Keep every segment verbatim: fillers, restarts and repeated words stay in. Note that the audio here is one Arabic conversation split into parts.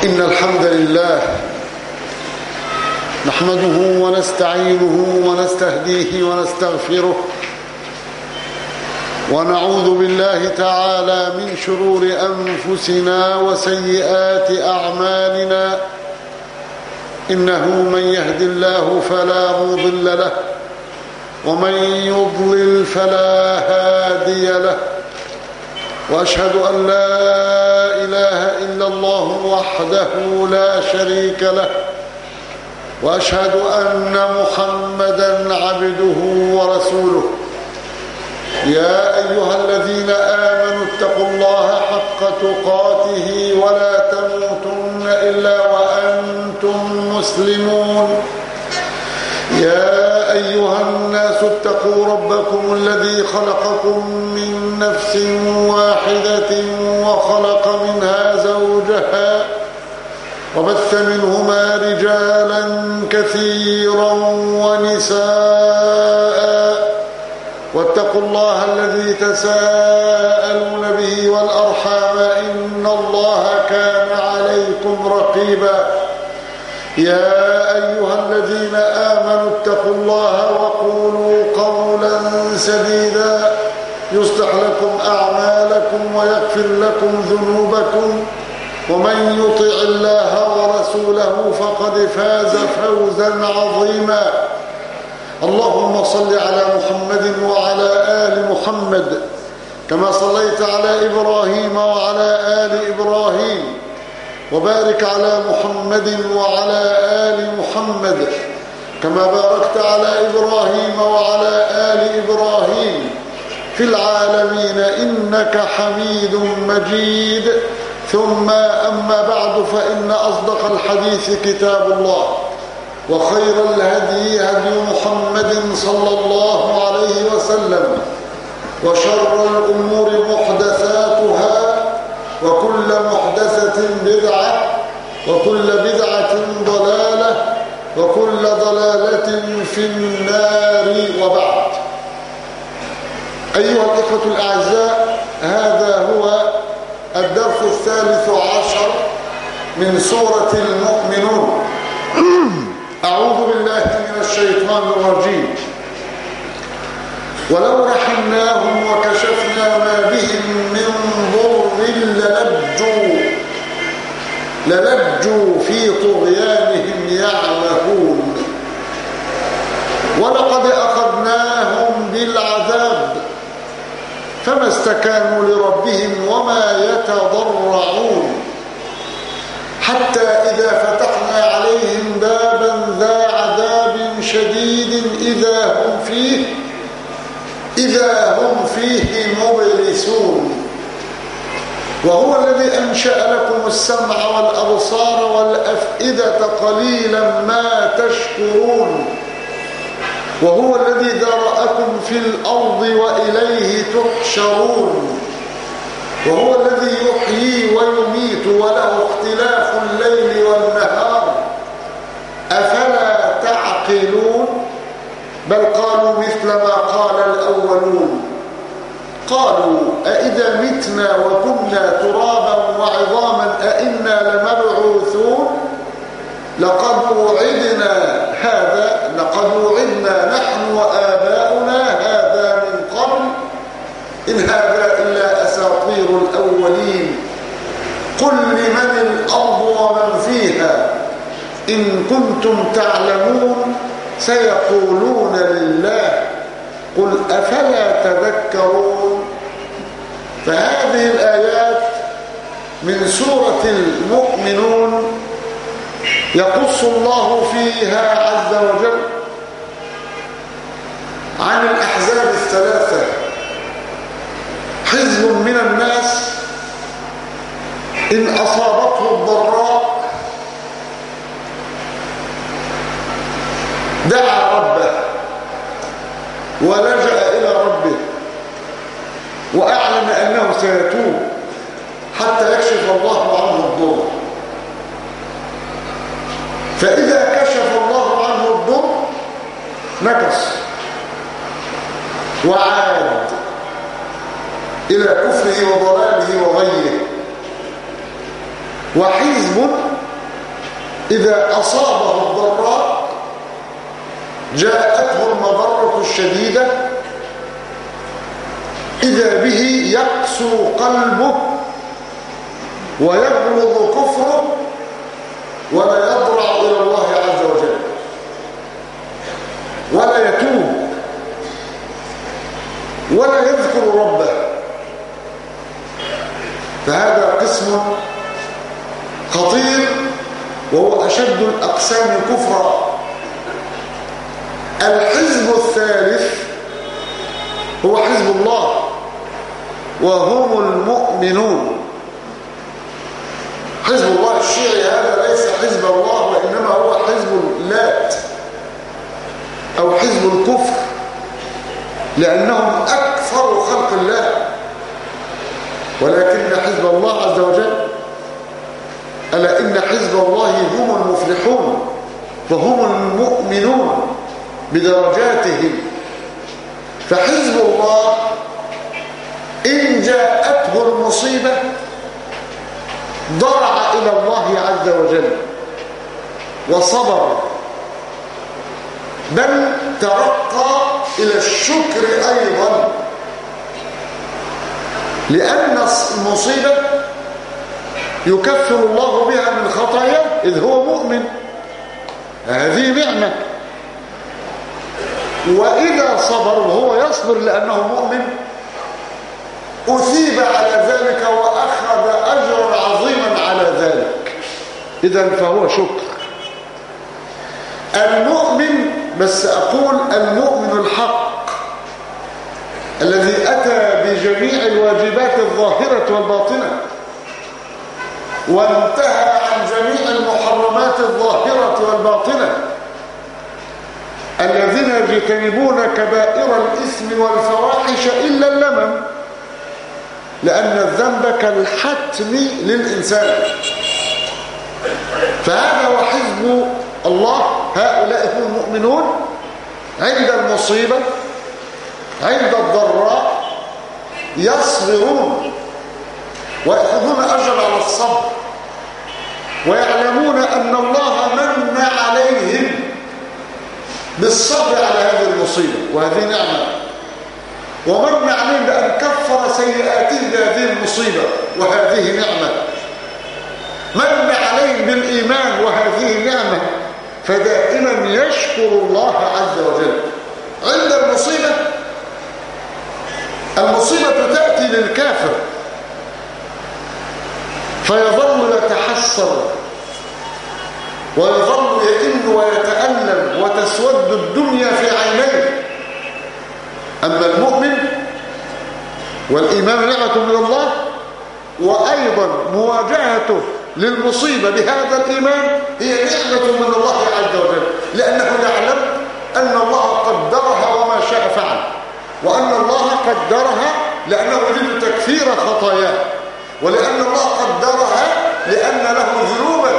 إن الحمد لله نحمده ونستعينه ونستهديه ونستغفره ونعوذ بالله تعالى من شرور أنفسنا وسيئات أعمالنا إنه من يهد الله فلا مضل له ومن يضلل فلا هادي له وأشهد أن لا إله إلا الله وحده لا شريك له وأشهد أن محمدا عبده ورسوله يا أيها الذين آمنوا اتقوا الله حق تقاته ولا تموتن إلا وأنتم مسلمون يا أيها الناس اتقوا ربكم الذي خلقكم من نفس واحدة وخلق منها زوجها وبث منهما رجالا كثيرا ونساء واتقوا الله الذي تساءلون به والأرحام إن الله كان عليكم رقيبا يا أيها الذين آمنوا اتقوا الله وقولوا قولا سديدا يصلح لكم أعمالكم ويغفر لكم ذنوبكم ومن يطع الله ورسوله فقد فاز فوزا عظيما اللهم صل على محمد وعلى آل محمد كما صليت على إبراهيم وعلى آل إبراهيم وبارك على محمد وعلى آل محمد كما باركت على إبراهيم وعلى آل إبراهيم في العالمين إنك حميد مجيد ثم أما بعد فإن أصدق الحديث كتاب الله وخير الهدي هدي محمد صلى الله عليه وسلم وشر الأمور محدثاتها وكل محدثة بدعة وكل بدعة ضلالة وكل ضلالة في النار وبعد. أيها الإخوة الأعزاء، هذا هو الدرس الثالث عشر من سورة المؤمنون. أعوذ بالله من الشيطان الرجيم. ولو رحمناهم وكشفنا ما بهم من ضر للجوا للجوا في طغيانهم يعمهون ولقد أخذناهم بالعذاب فما استكانوا لربهم وما يتضرعون حتى إذا فتحنا عليهم بابا ذا عذاب شديد إذا هم فيه إذا هم فيه مبلسون وهو الذي أنشأ لكم السمع والأبصار والأفئدة قليلا ما تشكرون وهو الذي ذرأكم في الأرض وإليه تحشرون وهو الذي يحيي ويميت وله اختلاف الليل والنهار أفلا تعقلون بل قالوا مثل ما قال الأولون قالوا أئذا متنا وكنا ترابا وعظاما أئنا لمبعوثون لقد وعدنا هذا لقد وعدنا نحن وآباؤنا هذا من قبل إن هذا إلا أساطير الأولين قل لمن الأرض ومن فيها إن كنتم تعلمون سيقولون لله قل أفلا تذكرون. فهذه الآيات من سورة المؤمنون يقص الله فيها عز وجل عن الأحزاب الثلاثة. حزب من الناس إن أصابته الضراء دعا ربه ولجأ إلى ربه وأعلن أنه سيتوب حتى يكشف الله عنه الضر. فإذا كشف الله عنه الضر نكص وعاد إلى كفره وضلاله وغيه. وحزب إذا أصابه الضراء جاءته المضرة الشديدة إذا به يقسو قلبه ويغلظ كفره ولا يضرع إلى الله عز وجل ولا يتوب ولا يذكر ربه. فهذا قسم خطير وهو أشد الأقسام كفرا. الحزب الثالث هو حزب الله وهم المؤمنون. حزب الله الشيعي هذا ليس حزب الله وإنما هو حزب اللات أو حزب الكفر، لأنهم أكثر خلق الله. ولكن حزب الله عز وجل ألا إن حزب الله هم المفلحون فهم المؤمنون بدرجاتهم. فحزب الله إن جاءته المصيبة ضرع إلى الله عز وجل وصبر، بل ترقى إلى الشكر أيضا، لأن المصيبة يكفر الله بها من خطاياه إذ هو مؤمن، هذه نعمة. وإذا صبر وهو يصبر لأنه مؤمن أثيب على ذلك وأخذ أجرا عظيما على ذلك، إذن فهو شكر. المؤمن، بس أقول المؤمن الحق الذي أتى بجميع الواجبات الظاهرة والباطنة وانتهى عن جميع المحرمات الظاهرة والباطنة، الذين يجتنبون كبائر الإثم والفواحش إلا اللمم، لأن الذنب كالحتم للإنسان. فهذا هو حزب الله، هؤلاء هم المؤمنون عند المصيبة عند الضراء يصبرون ويأخذون أجر على الصبر، ويعلمون أن الله من عليهم بالصبر على هذه المصيبة، وهذه نعمة. ومن عليهم بأن كفر سيئاتهم بهذه المصيبة، وهذه نعمة. من عليهم بالإيمان، وهذه نعمة. فدائما يشكر الله عز وجل عند المصيبة. المصيبة تأتي للكافر فيظل يتحسر ويظل يئن ويتألم وتسود الدنيا في عينيه. أما المؤمن والإيمان نعمة من الله، وأيضا مواجهته للمصيبة بهذا الإيمان هي نعمة من الله عز وجل، لأنه يعلم أن الله قدرها وما شاء فعل، وأن الله قدرها لأنه يريد تكفير خطاياه، ولأن الله قدرها لأن له ذنوبا،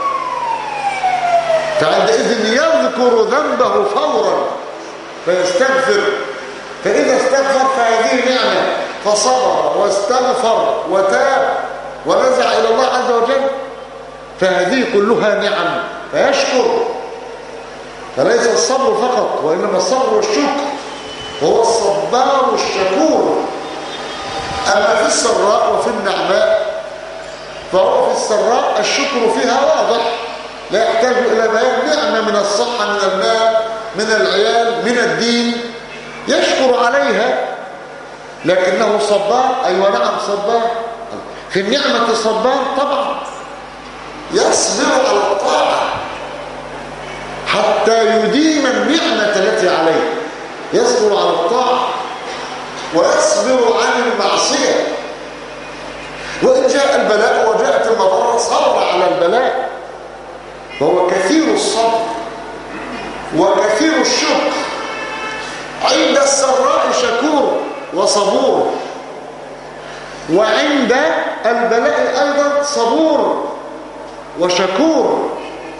فعندئذ يذكر ذنبه فورا فيستغفر. فإذا استغفر فهذه نعمة، فصبر واستغفر وتاب ونزع إلى الله عز وجل، فهذه كلها نعم فيشكر. فليس الصبر فقط، وإنما الصبر والشكر، وهو الصبار الشكور. أما في السراء وفي النعماء فهو في السراء الشكر فيها واضح، لا يحتاج إلى بيان. نعمة من الصحة، من المال، من العيال، من الدين، يشكر عليها، لكنه صبار. أيوة نعم صبار. في النعمة صبار طبعا، يصبر على الطاعة حتى يديم النعمة التي عليه، يصبر على الطاعة ويصبر عن المعصية. وإن جاء البلاء وجاءت المضرة صبر على البلاء، فهو كثير الصبر وكثير الشكر. عند السراء شكور وصبور، وعند البلاء أيضا صبور وشكور.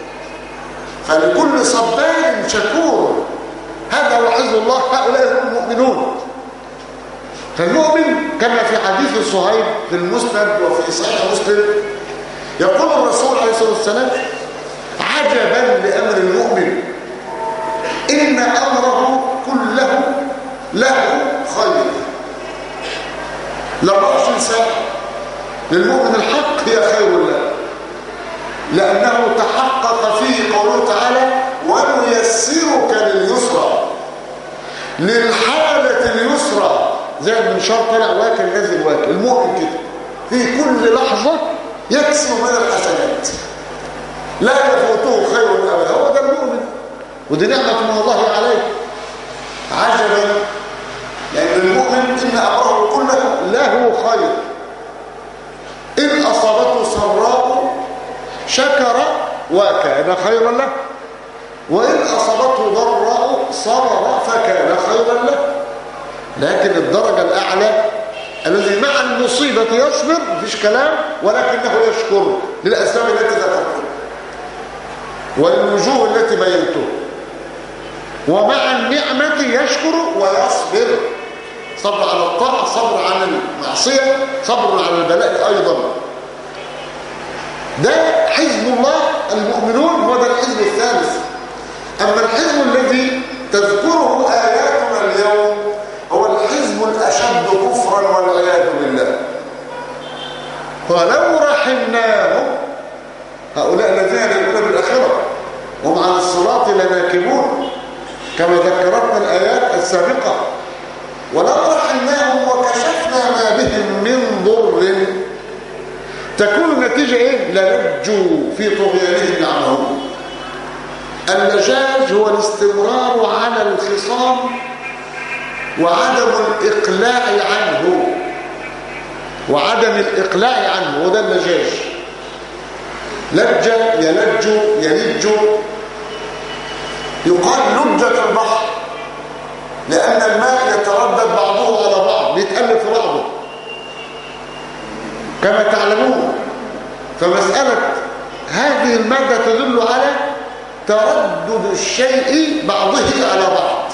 فلكل صبار شكور. هذا هو حزب الله، هؤلاء هم المؤمنون. فالمؤمن كما في حديث صهيب في المسند وفي صحيح مسلم، يقول الرسول عليه الصلاة والسلام: عجبا لأمر المؤمن إن أمره كله له خير. الأربعة وعشرين ساعة للمؤمن الحق هي خير له، لأنه تحقق فيه قوله تعالى ونيسرك لليسرى، للحالة اليسرى. زي المنشار طلع واكل نازل واكل، المؤمن كده في كل لحظة يكسب من الحسنات لا يفوته خير أبدا. هو ده المؤمن، ودي نعمة من الله عليه. عجبا لأن المؤمن إن أمره كله له خير. إن أصابته سراء شكر وكان خيرا له، وإن أصابته ضراء صبر فكان خيرا له. لكن الدرجة الأعلى الذي مع المصيبة يصبر، مفيش كلام، ولكنه يشكر للأسباب التي ذكرتها والوجوه التي بينتها، ومع النعمة يشكر ويصبر. صبر على الطاعة، صبر على المعصية، صبر على البلاء أيضا. ده حزب الله المؤمنون، هو ده الحزب الثالث. أما الحزب الذي تذكره آياتنا اليوم هو الحزب الأشد كفرا والعياذ بالله. ولو رحمناهم، هؤلاء الذين يؤمنون بالآخرة هم عن الصراط لناكبون كما ذكرتنا الآيات السابقة. ولو رحمناهم وكشفنا ما بهم من ضر تكون النتيجة إيه؟ للجوا في طغيانهم يعمهون. اللجاج هو الاستمرار على الخصام وعدم الإقلاع عنه، وعدم الإقلاع عنه، وده اللجاج. لج يلج يلج، يقال لجة البحر لأن الماء يتردد بعضه على بعض، بيتألف في بعضه كما تعلمون. فمسألة هذه المادة تدل على تردد الشيء بعضه على بعض.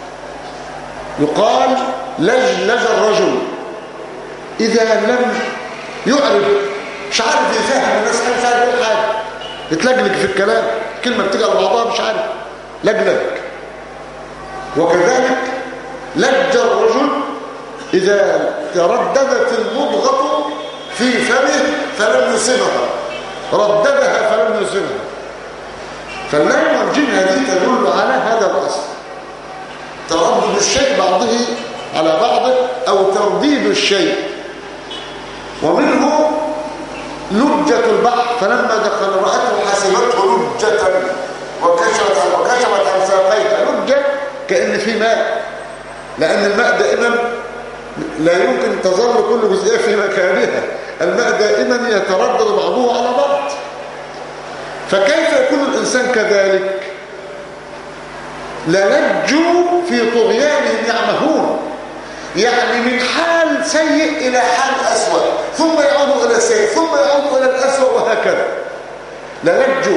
يقال لجلج الرجل إذا لم يعرف، مش عارف يفهم الناس، مش عارف يقول حاجة، يتلجلج في الكلام، كلمة بتيجي على بعضها مش عارف، لجلج. وكذلك لج الرجل إذا ترددت المضغة في فمه فلم يصبها، رددها فلم يصبها. فاللام والجنة دي تدل على هذا الأصل، تردد الشيء بعضه على بعضه أو ترديد الشيء. ومنه لجة البحر، فلما دخل رأته حسبته لجة وكشفت وكشفت عن ساقيها. لجة كأن في ماء، لأن الماء دائما لا يمكن تظل كل جزئية في مكانها، الماء دائما يتردد بعضه على بعض. فكيف يكون الإنسان كذلك؟ للجوا في طغيانهم يعمهون، يعني من حال سيء إلى حال أسوأ، ثم يعود إلى سيء، ثم يعود إلى الأسوأ، وهكذا. للجوا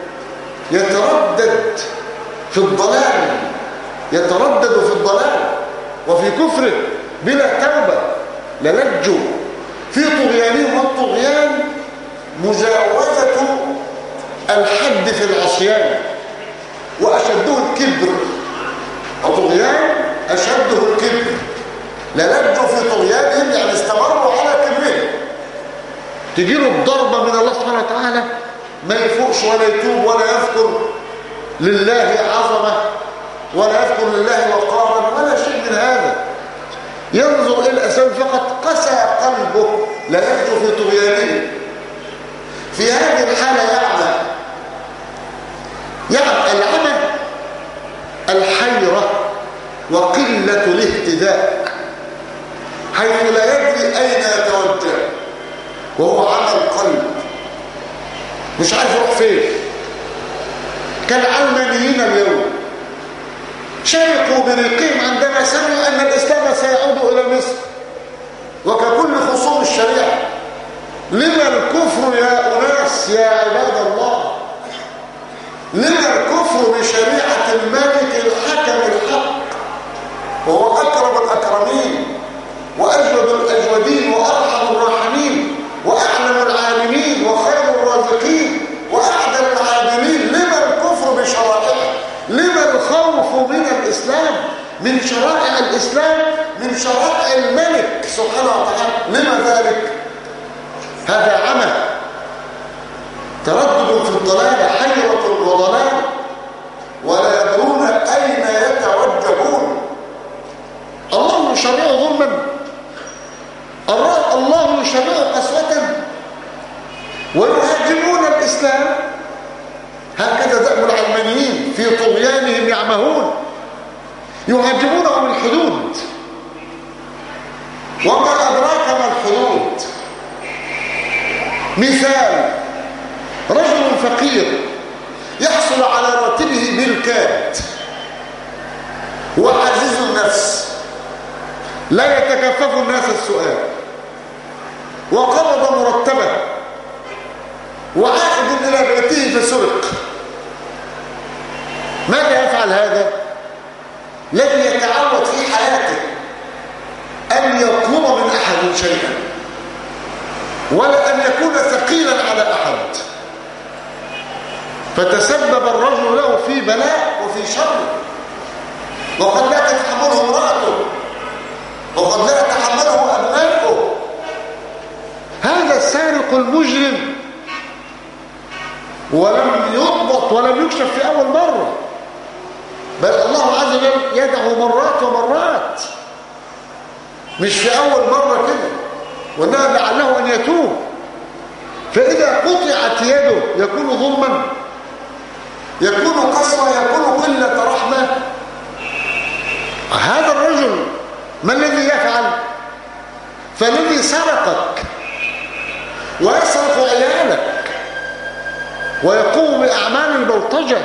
يتردد في الضلال، يتردد في الضلال وفي كفره بلا توبة. للجوا في طغيانهم، والطغيان مجاوزة الحد في العصيان، وأشده الكبر. الطغيان أشده الكبر. للجوا في طغيانهم يعني استمروا على كبرهم. تجيله الضربة من الله سبحانه وتعالى ما يفوقش ولا يتوب ولا يذكر لله عظمة ولا يذكر لله وقارا ولا شيء من هذا، ينظر إلى الأسباب فقط، قسى قلبه. للجوا في طغيانهم. في هذه الحالة يعمى، يعمى العمى الحيرة وقلة الاهتداء، حيث لا يدري أين يتوجه، وهو عمى القلب، مش عارف يروح فين. كالعلمانيين اليوم شرقوا بريقهم عندما سمعوا أن الإسلام سيعود إلى مصر، وككل خصوم الشريعة. لما الكفر يا أناس يا عباد الله؟ لما الكفر بشريعة الملك الحكم الحق، وهو أكرم الأكرمين وأجود الأجودين وأرحم الراحمين وأعلم العالمين وخير الرازقين وأعدل العابرين؟ في شرائع الإسلام من شرائع الملك سبحانه وتعالى. لما ذلك؟ هذا عمى، تردد في الضلال، حيرة وضلال، ولا يدرون أين يتوجهون. الله يشرع ظلما، الله يشرع قسوة، ويهاجمون الإسلام. هكذا دأب العلمانيين في طغيانهم يعمهون، يهاجمونه بالحدود. وما أدراك ما الحدود؟ مثال: رجل فقير يحصل على راتبه بالكاد، وعزيز النفس، لا يتكفف الناس السؤال، وقبض مرتبه، وعائد إلى بيته فسرق. ماذا يفعل هذا؟ لن يتعود في حياته أن يطلب من أحد شيئا، ولا أن يكون ثقيلا على أحد. فتسبب الرجل له في بلاء وفي شر، وقد لا تتحمله امرأته، وقد لا يتحمله أبنائه. هذا السارق المجرم ولم يضبط ولم يكشف في أول مرة، بل الله عز وجل يدعو مرات ومرات، مش في أول مرة كده، وإنها لعله أن يتوب. فإذا قطعت يده يكون ظلما، يكون قسوة، يكون قلة رحمة. هذا الرجل ما الذي يفعل؟ فالذي سرقك ويسرق عيالك ويقوم بأعمال البلطجة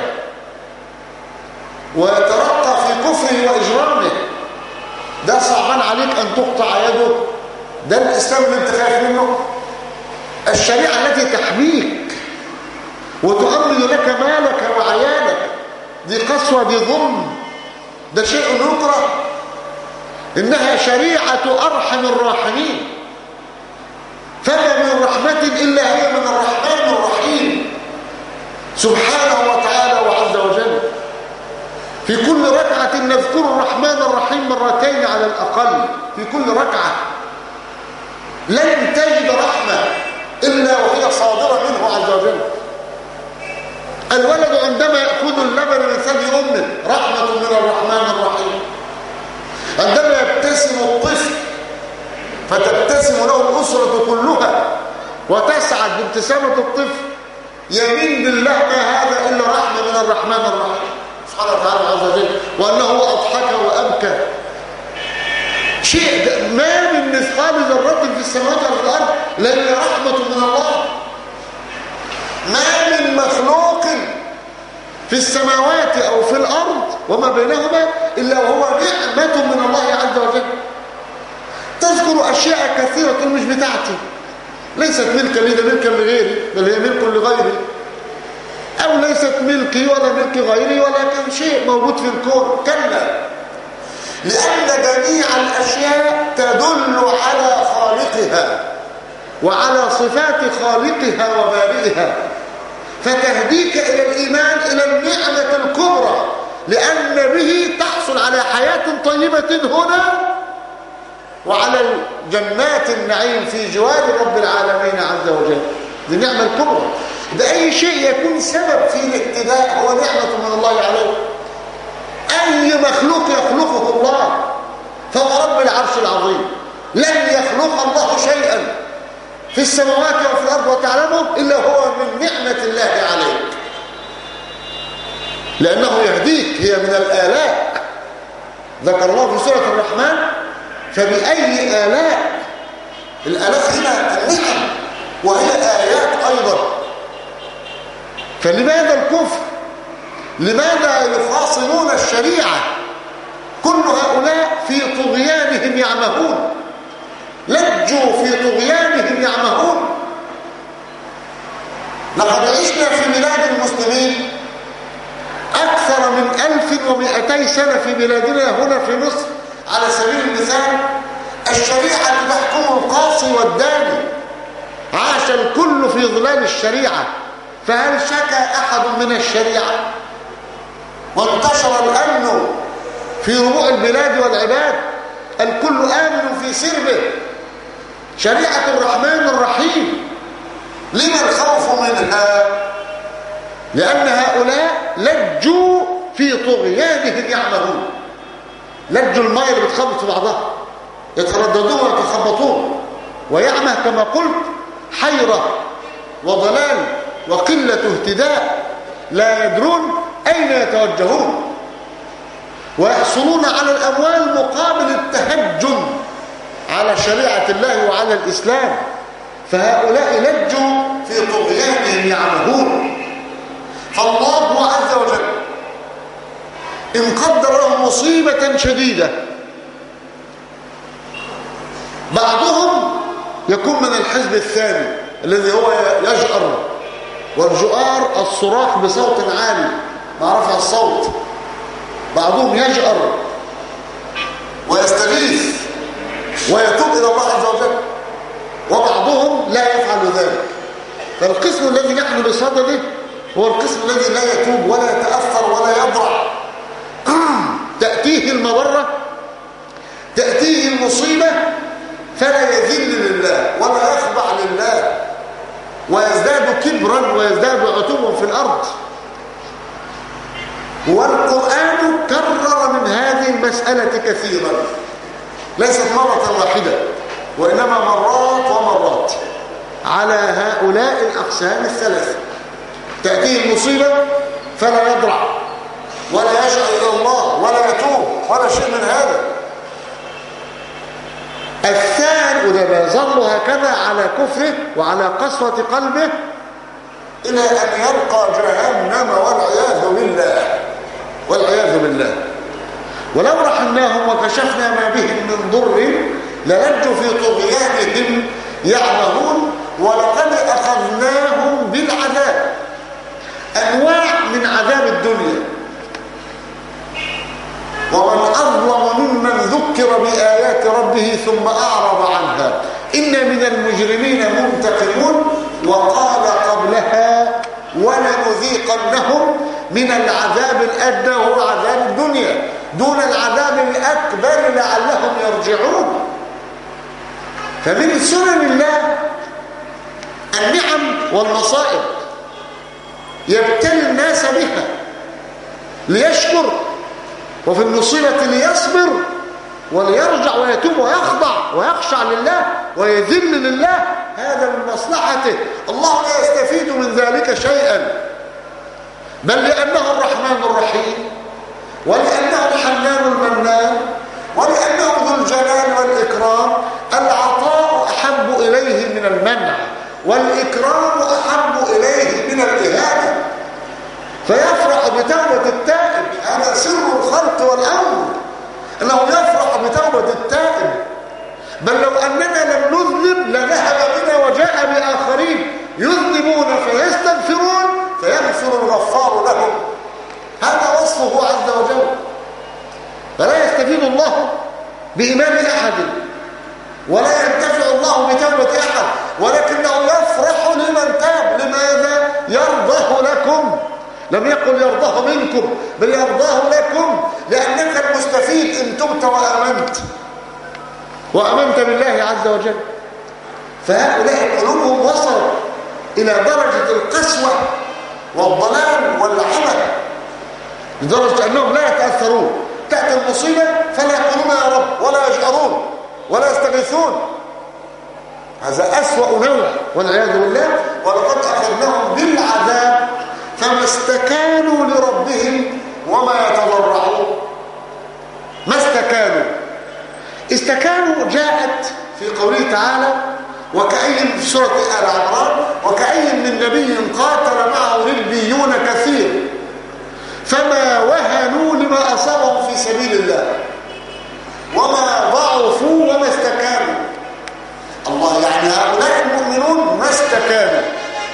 ويترقى في كفره وإجرامه، ده صعبان عليك أن تقطع يده؟ ده الإسلام اللي انت خايف منه؟ الشريعة التي تحميك وتؤمن لك مالك وعيالك، دي قسوة، دي ظلم، ده شيء يكره. إنها شريعة أرحم الراحمين، فما من رحمة إلا هي من الرحمن الرحيم سبحانه وتعالى وعز وجل. في كل ركعة نذكر الرحمن الرحيم مرتين على الأقل، في كل ركعة. لن تجد رحمة إلا وهي صادرة منه عز وجل. الولد عندما يأخذ اللبن من ثدي أمه رحمة من الرحمن الرحيم. عندما يبتسم الطفل فتبتسم له الأسرة كلها وتسعد بابتسامة الطفل، يمين بالله ما هذا إلا رحمة من الرحمن الرحيم سبحانه وتعالى عز وجل، وأنه أضحك وأبكى. شيء ما من مثقال ذرة في السماوات وفي الأرض لأن رحمة من الله. ما من مخلوق في السماوات أو في الأرض وما بينهما إلا وهو نعمة من الله عز وجل. تذكر أشياء كثيرة مش بتاعتي، ليست ملكا لي، ده ملكا لغيري، بل هي ملك لغيري، أو ليست ملكي ولا ملك غيري، ولكن شيء موجود في الكون. كلا، لأن جميع الأشياء تدل على خالقها وعلى صفات خالقها وبارئها، فتهديك إلى الإيمان، إلى النعمة الكبرى، لأن به تحصل على حياة طيبة هنا وعلى جنات النعيم في جوار رب العالمين عز وجل. دي نعمة الكبرى. ده أي شيء يكون سبب في الاهتداء هو نعمة من الله عليه. أي مخلوق يخلقه الله فهو رب العرش العظيم. لن يخلق الله شيئا في السماوات وفي الأرض وتعلمه إلا هو من نعمة الله عليك، لأنه يهديك، هي من الآلاء. ذكر الله في سورة الرحمن فبأي آلاء. الآلاء هنا النعم وهي آيات أيضا. فلماذا الكفر؟ لماذا يفاصلون الشريعة؟ كل هؤلاء في طغيانهم يعمهون، لجوا في طغيانهم يعمهون. لقد عشنا في بلاد المسلمين أكثر من ألف ومئتي سنة في بلادنا هنا في مصر على سبيل المثال. الشريعة تحكم القاصي والداني، عاش الكل في ظلال الشريعة، فهل شكى أحد من الشريعة؟ وانتشر الأمن في ربوع البلاد والعباد، الكل آمن في سربه، شريعة الرحمن الرحيم. لما الخوف منها؟ لأن هؤلاء لجوا في طغيانهم يعمهون، لجوا الماء اللي بتخبط في بعضها، يترددون ويتخبطون، ويعمه كما قلت حيرة وضلال وقلة اهتداء، لا يدرون أين يتوجهون، ويحصلون على الأموال مقابل التهجم على شريعة الله وعلى الإسلام. فهؤلاء لجوا في طغيانهم يعمهون. فالله عز وجل إن قدر لهم مصيبة شديدة، بعضهم يكون من الحزب الثاني الذي هو يجأر، والجؤار الصراخ بصوت عالي مع رفع الصوت. بعضهم يجأر ويستغيث ويتوب إلى الله عز وجل، وبعضهم لا يفعل ذلك. فالقسم الذي نحن بصدده هو القسم الذي لا يتوب ولا يتأثر ولا يضرع. تأتيه المضرة، تأتيه المصيبة، فلا يذل لله ولا يخضع لله، ويزداد كبرا ويزداد عتوا في الأرض. والقرآن كرر من هذه المسألة كثيرا، ليست مرة واحدة وإنما مرات ومرات على هؤلاء الأقسام الثلاثة. تأتيه المصيبة فلا يضرع ولا يشأ إلى الله ولا يتوب ولا شيء من هذا. الثاني وده يظل هكذا على كفره وعلى قسوة قلبه إلى أن يلقى جهنم والعياذ بالله والعياذ بالله. ولو رحمناهم وكشفنا ما بهم من ضر للجوا في طغيانهم يعمهون، ولقد أخذناهم بالعذاب. أنواع من عذاب الدنيا. ومن أظلم ممن ذكر بآيات ربه ثم أعرض عنها إن من المجرمين منتقمون. وقال قبلها ولنذيقنهم من العذاب الأدنى وهو عذاب الدنيا دون العذاب الأكبر لعلهم يرجعون. فمن سنن الله النعم والمصائب يبتلي الناس بها ليشكر، وفي المصيبة ليصبر وليرجع ويتوب ويخضع ويخشع لله ويذل لله. هذا من مصلحته، الله لا يستفيد من ذلك شيئا، بل لأنه الرحمن الرحيم، ولأنه الحنان المنان، ولأنه ذو الجلال والإكرام. العطاء أحب إليه من المنع، والإكرام أحب إليه من الإهانة. فيفرح بتوبة التائب، هذا سر الخلق والأمر، أنه يفرح بتوبة التائب. بل لو أننا لم نذنب لذهب بنا وجاء بآخرين يذنبون فيستغفرون فيغفر الغفار لهم. هذا وصفه عز وجل. فلا يستفيد الله بإيمان أحد ولا ينتفع الله بتوبة أحد، ولكنه يفرح لمن تاب. لماذا؟ يرضاه لكم. لم يقل يرضاه منكم بل يرضاه لكم، لأنك المستفيد إن تبت وآمنت وآمنت بالله عز وجل. فهؤلاء قلوبهم وصلوا إلى درجة القسوة والضلال والعمى، لدرجة أنهم لا يتأثرون. تأتي المصيبة فلا يقولون يا رب ولا يجأرون ولا يستغيثون. هذا أسوأ نوع والعياذ بالله. ولقد أخذناهم بالعذاب فما استكانوا لربهم وما يتضرعون. ما استكانوا، استكانوا جاءت في قوله تعالى وكأي في سورة آل عمران وكأي من نبي قاتل معه ربيون كثير فما وهنوا لما أصابهم في سبيل الله وما ضعفوا وما استكانوا. الله يعني هؤلاء المؤمنون ما استكانوا،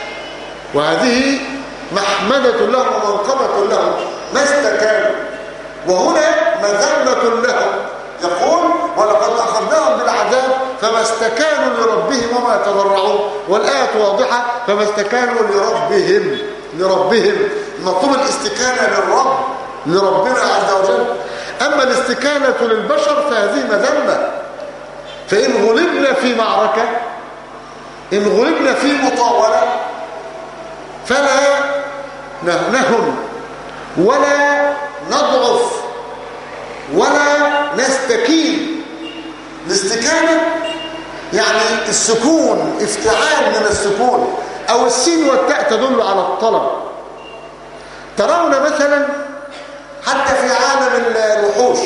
وهذه محمدة لهم ومنقبة لهم، ما استكانوا. وهنا مذمة لهم، يقول ولقد أخذناهم بالعذاب فما استكانوا لربهم وما يتضرعون. والآية واضحة، فما استكانوا لربهم لربهم مطلوب الاستكانة للرب لربنا عز وجل. أما الاستكانة للبشر فهذه مذمة. فإن غلبنا في معركة، إن غلبنا في مطاولة، فلا نهن ولا نضعف ولا نستكين. الاستكانة يعني السكون، افتعال من السكون، أو السين والتاء تدل على الطلب. ترون مثلا حتى في عالم الوحوش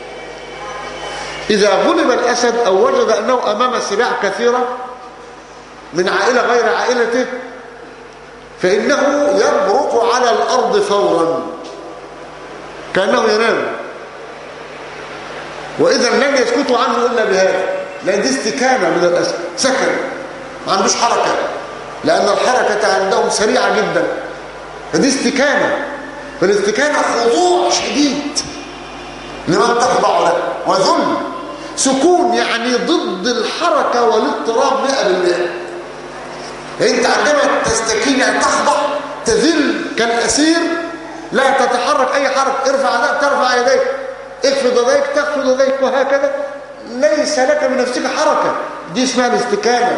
إذا غلب الأسد أو وجد أنه أمام سباع كثيرة من عائلة غير عائلته، فإنه يبرق على الأرض فورا كأنه ينام، وإذا لن يسكتوا عنه إلا بهذا، لأن دي استكانة من الأسد، سكن، ما عندوش حركة، لأن الحركة عندهم سريعة جدا، فدي استكانة. فالاستكانة خضوع شديد لمن تخضع له، وذل، سكون يعني ضد الحركة والاضطراب مئة بالمئة. أنت عندما تستكين يعني تخضع، تذل كالأسير، لا تتحرك أي حركة، ارفع يديك ترفع يديك، اخفض يديك تخفض يديك، وهكذا، ليس لك من نفسك حركة. دي اسمها الاستكانة.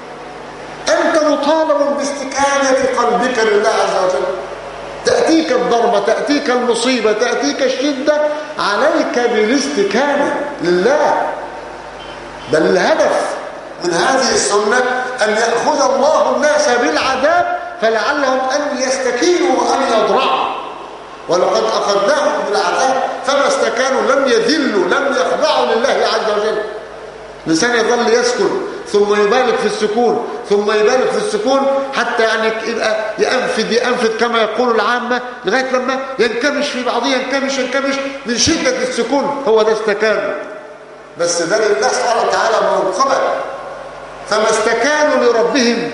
أنت مطالب باستكانة قلبك لله عز وجل. تأتيك الضربة، تأتيك المصيبة، تأتيك الشدة، عليك بالاستكانة لله. بل الهدف من هذه السنة أن يأخذ الله الناس بالعذاب فلعلهم أن يستكينوا وأن يضرعوا. ولقد أخذناهم بالعذاب فما استكانوا، لم يذلوا، لم يخضعوا لله عز وجل. الإنسان يظل يسكن ثم يبالغ في السكون ثم يبالغ في السكون حتى يعني يبقى ينفد ينفد كما يقول العامة، لغاية لما ينكمش في بعضه، ينكمش ينكمش من شدة السكون. هو ده استكان، بس ده لله سبحانه وتعالى منقبل. فما استكانوا لربهم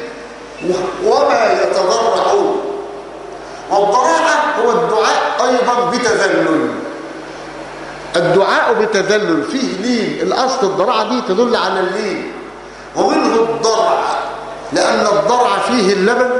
وما يتضرعون. والضراعة هو الدعاء أيضا بتذلل. الدعاء بتذلل فيه لين، الأصل الضراعة دي تدل على اللين، ومنه الضرع، لأن الضرع فيه اللبن،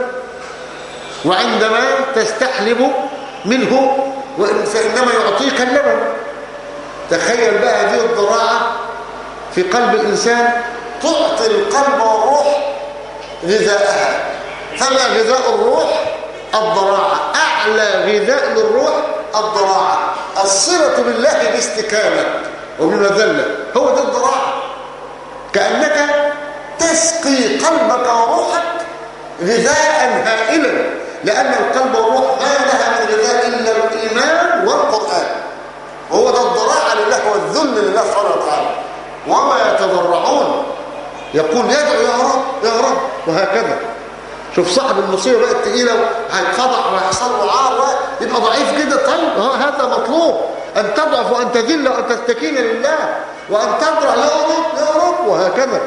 وعندما تستحلب منه فإنما يعطيك اللبن. تخيل بقى هذه الضراعة في قلب الإنسان تعطي القلب والروح غذاءها. فما غذاء الروح؟ الضراعة. أعلى غذاء للروح الضراعة، الصلة بالله باستكانة وبمذلة، هو ده الضراعة. كأنك تسقي قلبك وروحك غذاء هائلا، لأن القلب والروح ما لها من غذاء إلا الإيمان والقرآن، وهو ده الضراعة لله والذل لله سبحانه وتعالى. وما يتضرعون، يقول يدعو يا رب يا رب، وهكذا. شوف صاحب المصيبة بقى التقيلة هيتفضح ويحصل له عار يبقى ضعيف كده. طيب هذا مطلوب، أن تضعف وأن تذل وأن تستكين لله وأن تضرع يا رب يا رب، وهكذا.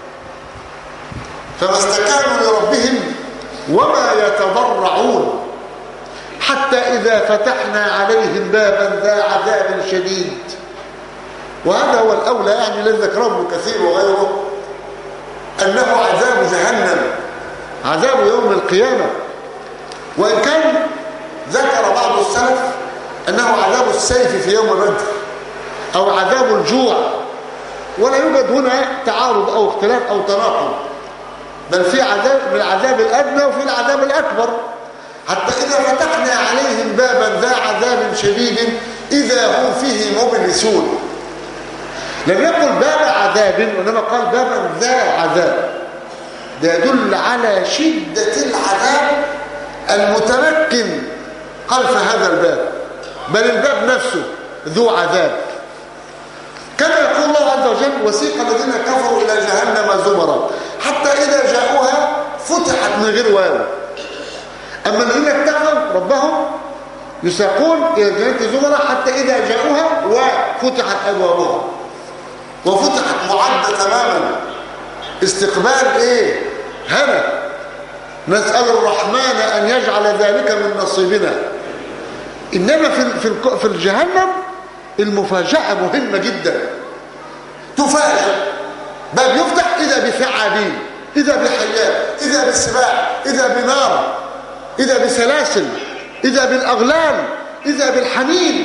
فما استكانوا لربهم وما يتضرعون حتى إذا فتحنا عليهم بابا ذا عذاب شديد. وهذا هو الأولى، يعني الذي ذكره ابن كثير وغيره، أنه عذاب جهنم، عذاب يوم القيامة. وإن كان ذكر بعض السلف أنه عذاب السيف في يوم بدر أو عذاب الجوع، ولا يوجد هنا تعارض أو اختلاف أو تناقض، بل في عذاب من العذاب الأدنى وفي العذاب الأكبر. حتى إذا فتحنا عليهم بابا ذا عذاب شديد إذا هم فيه مبلسون. لم يقل باب عذاب، وإنما قال بابا ذا عذاب. ده يدل على شدة العذاب المتمكن خلف هذا الباب، بل الباب نفسه ذو عذاب. كما يقول الله عز وجل: وسيق الذين كفروا إلى جهنم زمرا حتى إذا جاءوها فتحت من غير واو. أما الذين اتقوا ربهم يساقون إلى جنة زمرا حتى إذا جاءوها وفتحت أبوابها، وفتحت معدة تماما، استقبال إيه؟ هنا نسأل الرحمن أن يجعل ذلك من نصيبنا. إنما في في الجهنم المفاجأة مهمة جدا. تفاجأ باب يفتح إذا بثعابين، إذا بحيات، إذا بسباع، إذا بنار، إذا بسلاسل، إذا بالأغلال، إذا بالحميم،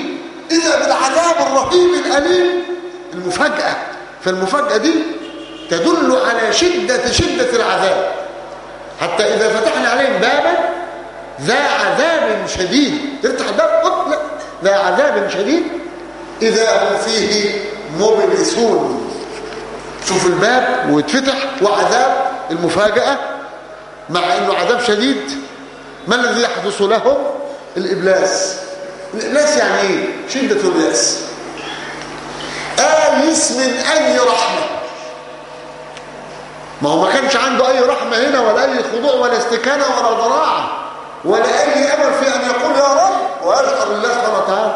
إذا بالعذاب الرهيب الأليم، المفاجأة. فالمفاجأة دي تدل على شدة شدة العذاب، حتى إذا فتحنا عليهم بابا ذا عذاب شديد، تفتح الباب لا ذا عذاب شديد إذا هم فيه مبلسون. شوف الباب ويتفتح وعذاب، المفاجأة مع أنه عذاب شديد. ما الذي يحدث لهم؟ الإبلاس. الإبلاس يعني إيه؟ شدة اليأس. آيس من أي رحمة. ما هو ما كانش عنده أي رحمة هنا، ولا أي خضوع ولا استكانة ولا ضراعة ولا أي أمل في أن يقول يا رب ويشكر لله سبحانه وتعالى.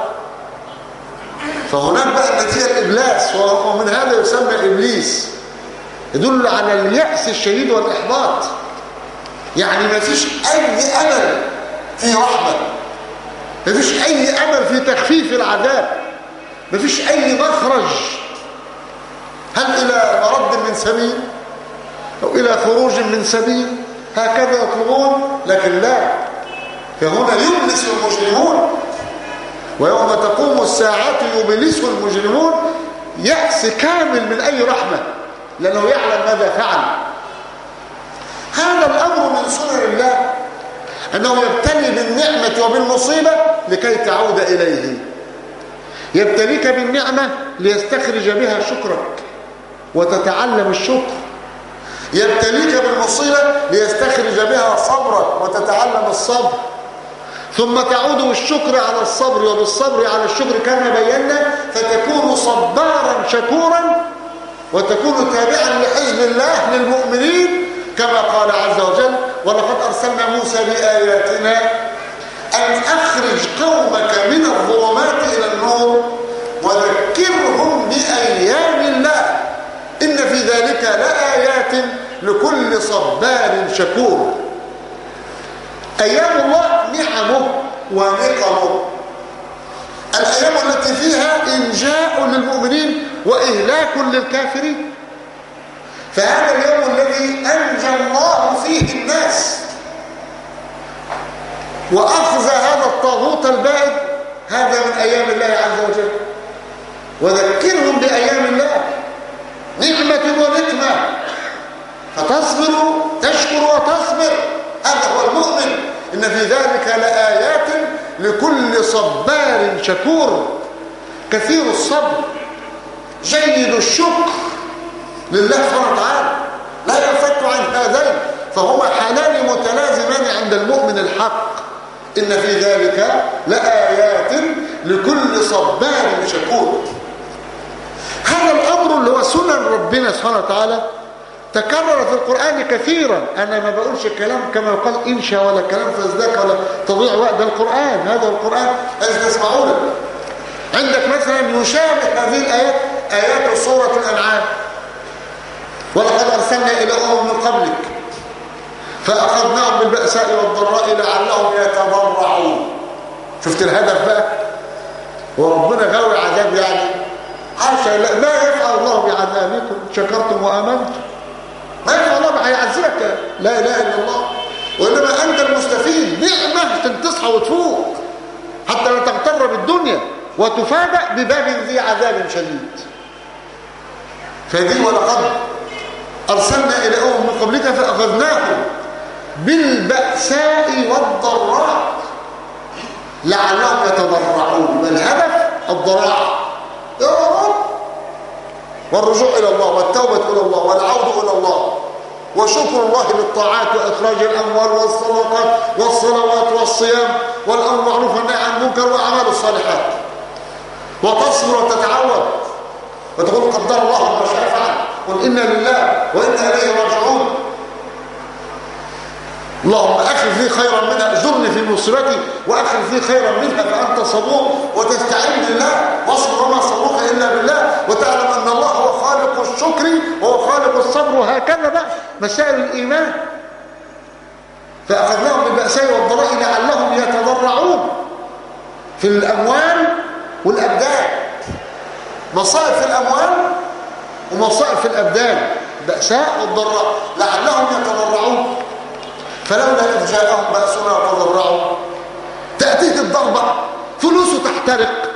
فهناك بقى النتيجة الإبلاس، ومن هذا يسمى إبليس، يدل على اليأس الشديد والإحباط. يعني ما فيش أي أمل في رحمة، ما فيش أي أمل في تخفيف العذاب، ما فيش أي مخرج. هل إلى مرد من سبيل أو إلى خروج من سبيل؟ هكذا يطلبون، لكن لا. فهنا يبلس المجرمون، ويوم تقوم الساعة يبلس المجرمون. يأس كامل من أي رحمة، لأنه يعلم ماذا فعل. هذا الأمر من سنن الله، أنه يبتلي بالنعمة وبالمصيبة لكي تعود إليه. يبتليك بالنعمة ليستخرج بها شكرك وتتعلم الشكر، يبتليك بالمصيبة ليستخرج بها صبرك وتتعلم الصبر، ثم تعود بالشكر على الصبر وبالصبر على الشكر كما بينا، فتكون صبارا شكورا وتكون تابعا لحزب الله للمؤمنين، كما قال عز وجل: ولقد أرسلنا موسى بآياتنا أن أخرج قومك من الظلمات إلى النور وذكرهم بأيام الله إن في ذلك لآيات لكل صبار شكور. أيام الله نعمه ونقمه، الأيام التي فيها إنجاء للمؤمنين وإهلاك للكافرين. فهذا اليوم الذي أنجى الله فيه الناس وأخذ هذا الطاغوت البائد، هذا من أيام الله عز وجل. وذكرهم بأيام الله، نعمة ونقمة، فتصبر تشكر وتصبر، هذا هو المؤمن. إن في ذلك لآيات لكل صبار شكور، كثير الصبر، جيد الشكر لله سبحانه وتعالى، لا ينفك عن هذين، فهما حالان متلازمان عند المؤمن الحق. إن في ذلك لآيات لكل صبار شكور. هذا الأمر اللي هو سنن ربنا سبحانه وتعالى تكرر في القرآن كثيرا. أنا ما بقولش الكلام كما يقال إنشاء ولا كلام فزدك ولا تضيع وقت، ده القرآن، هذا القرآن أجل تسمعونه. عندك مثلا يشابه هذه الآيات آيات سورة الأنعام: ولقد أرسلنا إلى أمم من قبلك فأخذناهم بالبأساء والضراء لعلهم يتضرعون. شفت الهدف بقى؟ وربنا غاوي عذاب يعني حاشا، ما يفعل الله بعذابكم شكرتم وآمنتم. ما يفعل الله هيعذبك، لا إله إلا الله، وإنما أنت المستفيد. نعمة عشان تصحى وتفوق حتى لا تغتر بالدنيا وتفاجأ بباب ذي عذاب شديد. فدي ولقد أرسلنا إلى أمم من قبلك فأخذناهم بالبأساء والضراء لعلهم يتضرعون. الهدف الضراعة يا رب، والرجوع إلى الله والتوبة إلى الله والعودة إلى الله وشكر الله بالطاعات وإخراج الأموال والصدقات والصلوات والصيام والأمر بالمعروف والنهي عن المنكر وأعمال الصالحات، وتصبر وتتعود وتقول قدر الله ما شاء فعل، قل إنا لله وإنا إليه راجعون. اللهم أخذ لي خيرا منها، اجرني في مصيبتي وأخذ لي خيرا منها، فأنت صبور وتستعين بالله واصبر وما صبرك إلا بالله، وتعلم أن الله هو خالق الشكر وهو خالق الصبر. وهكذا بقى مسائل الإيمان. فأخذناهم بالبأساء والضراء لعلهم يتضرعون في الأموال والأبدان، مصائب في الأموال ومصائب في الأبدان، بأساء والضراء لعلهم يتضرعون. فلولا إذ جاءهم بأسنا تضرعوا، تأتيك الضربة فلوسه تحترق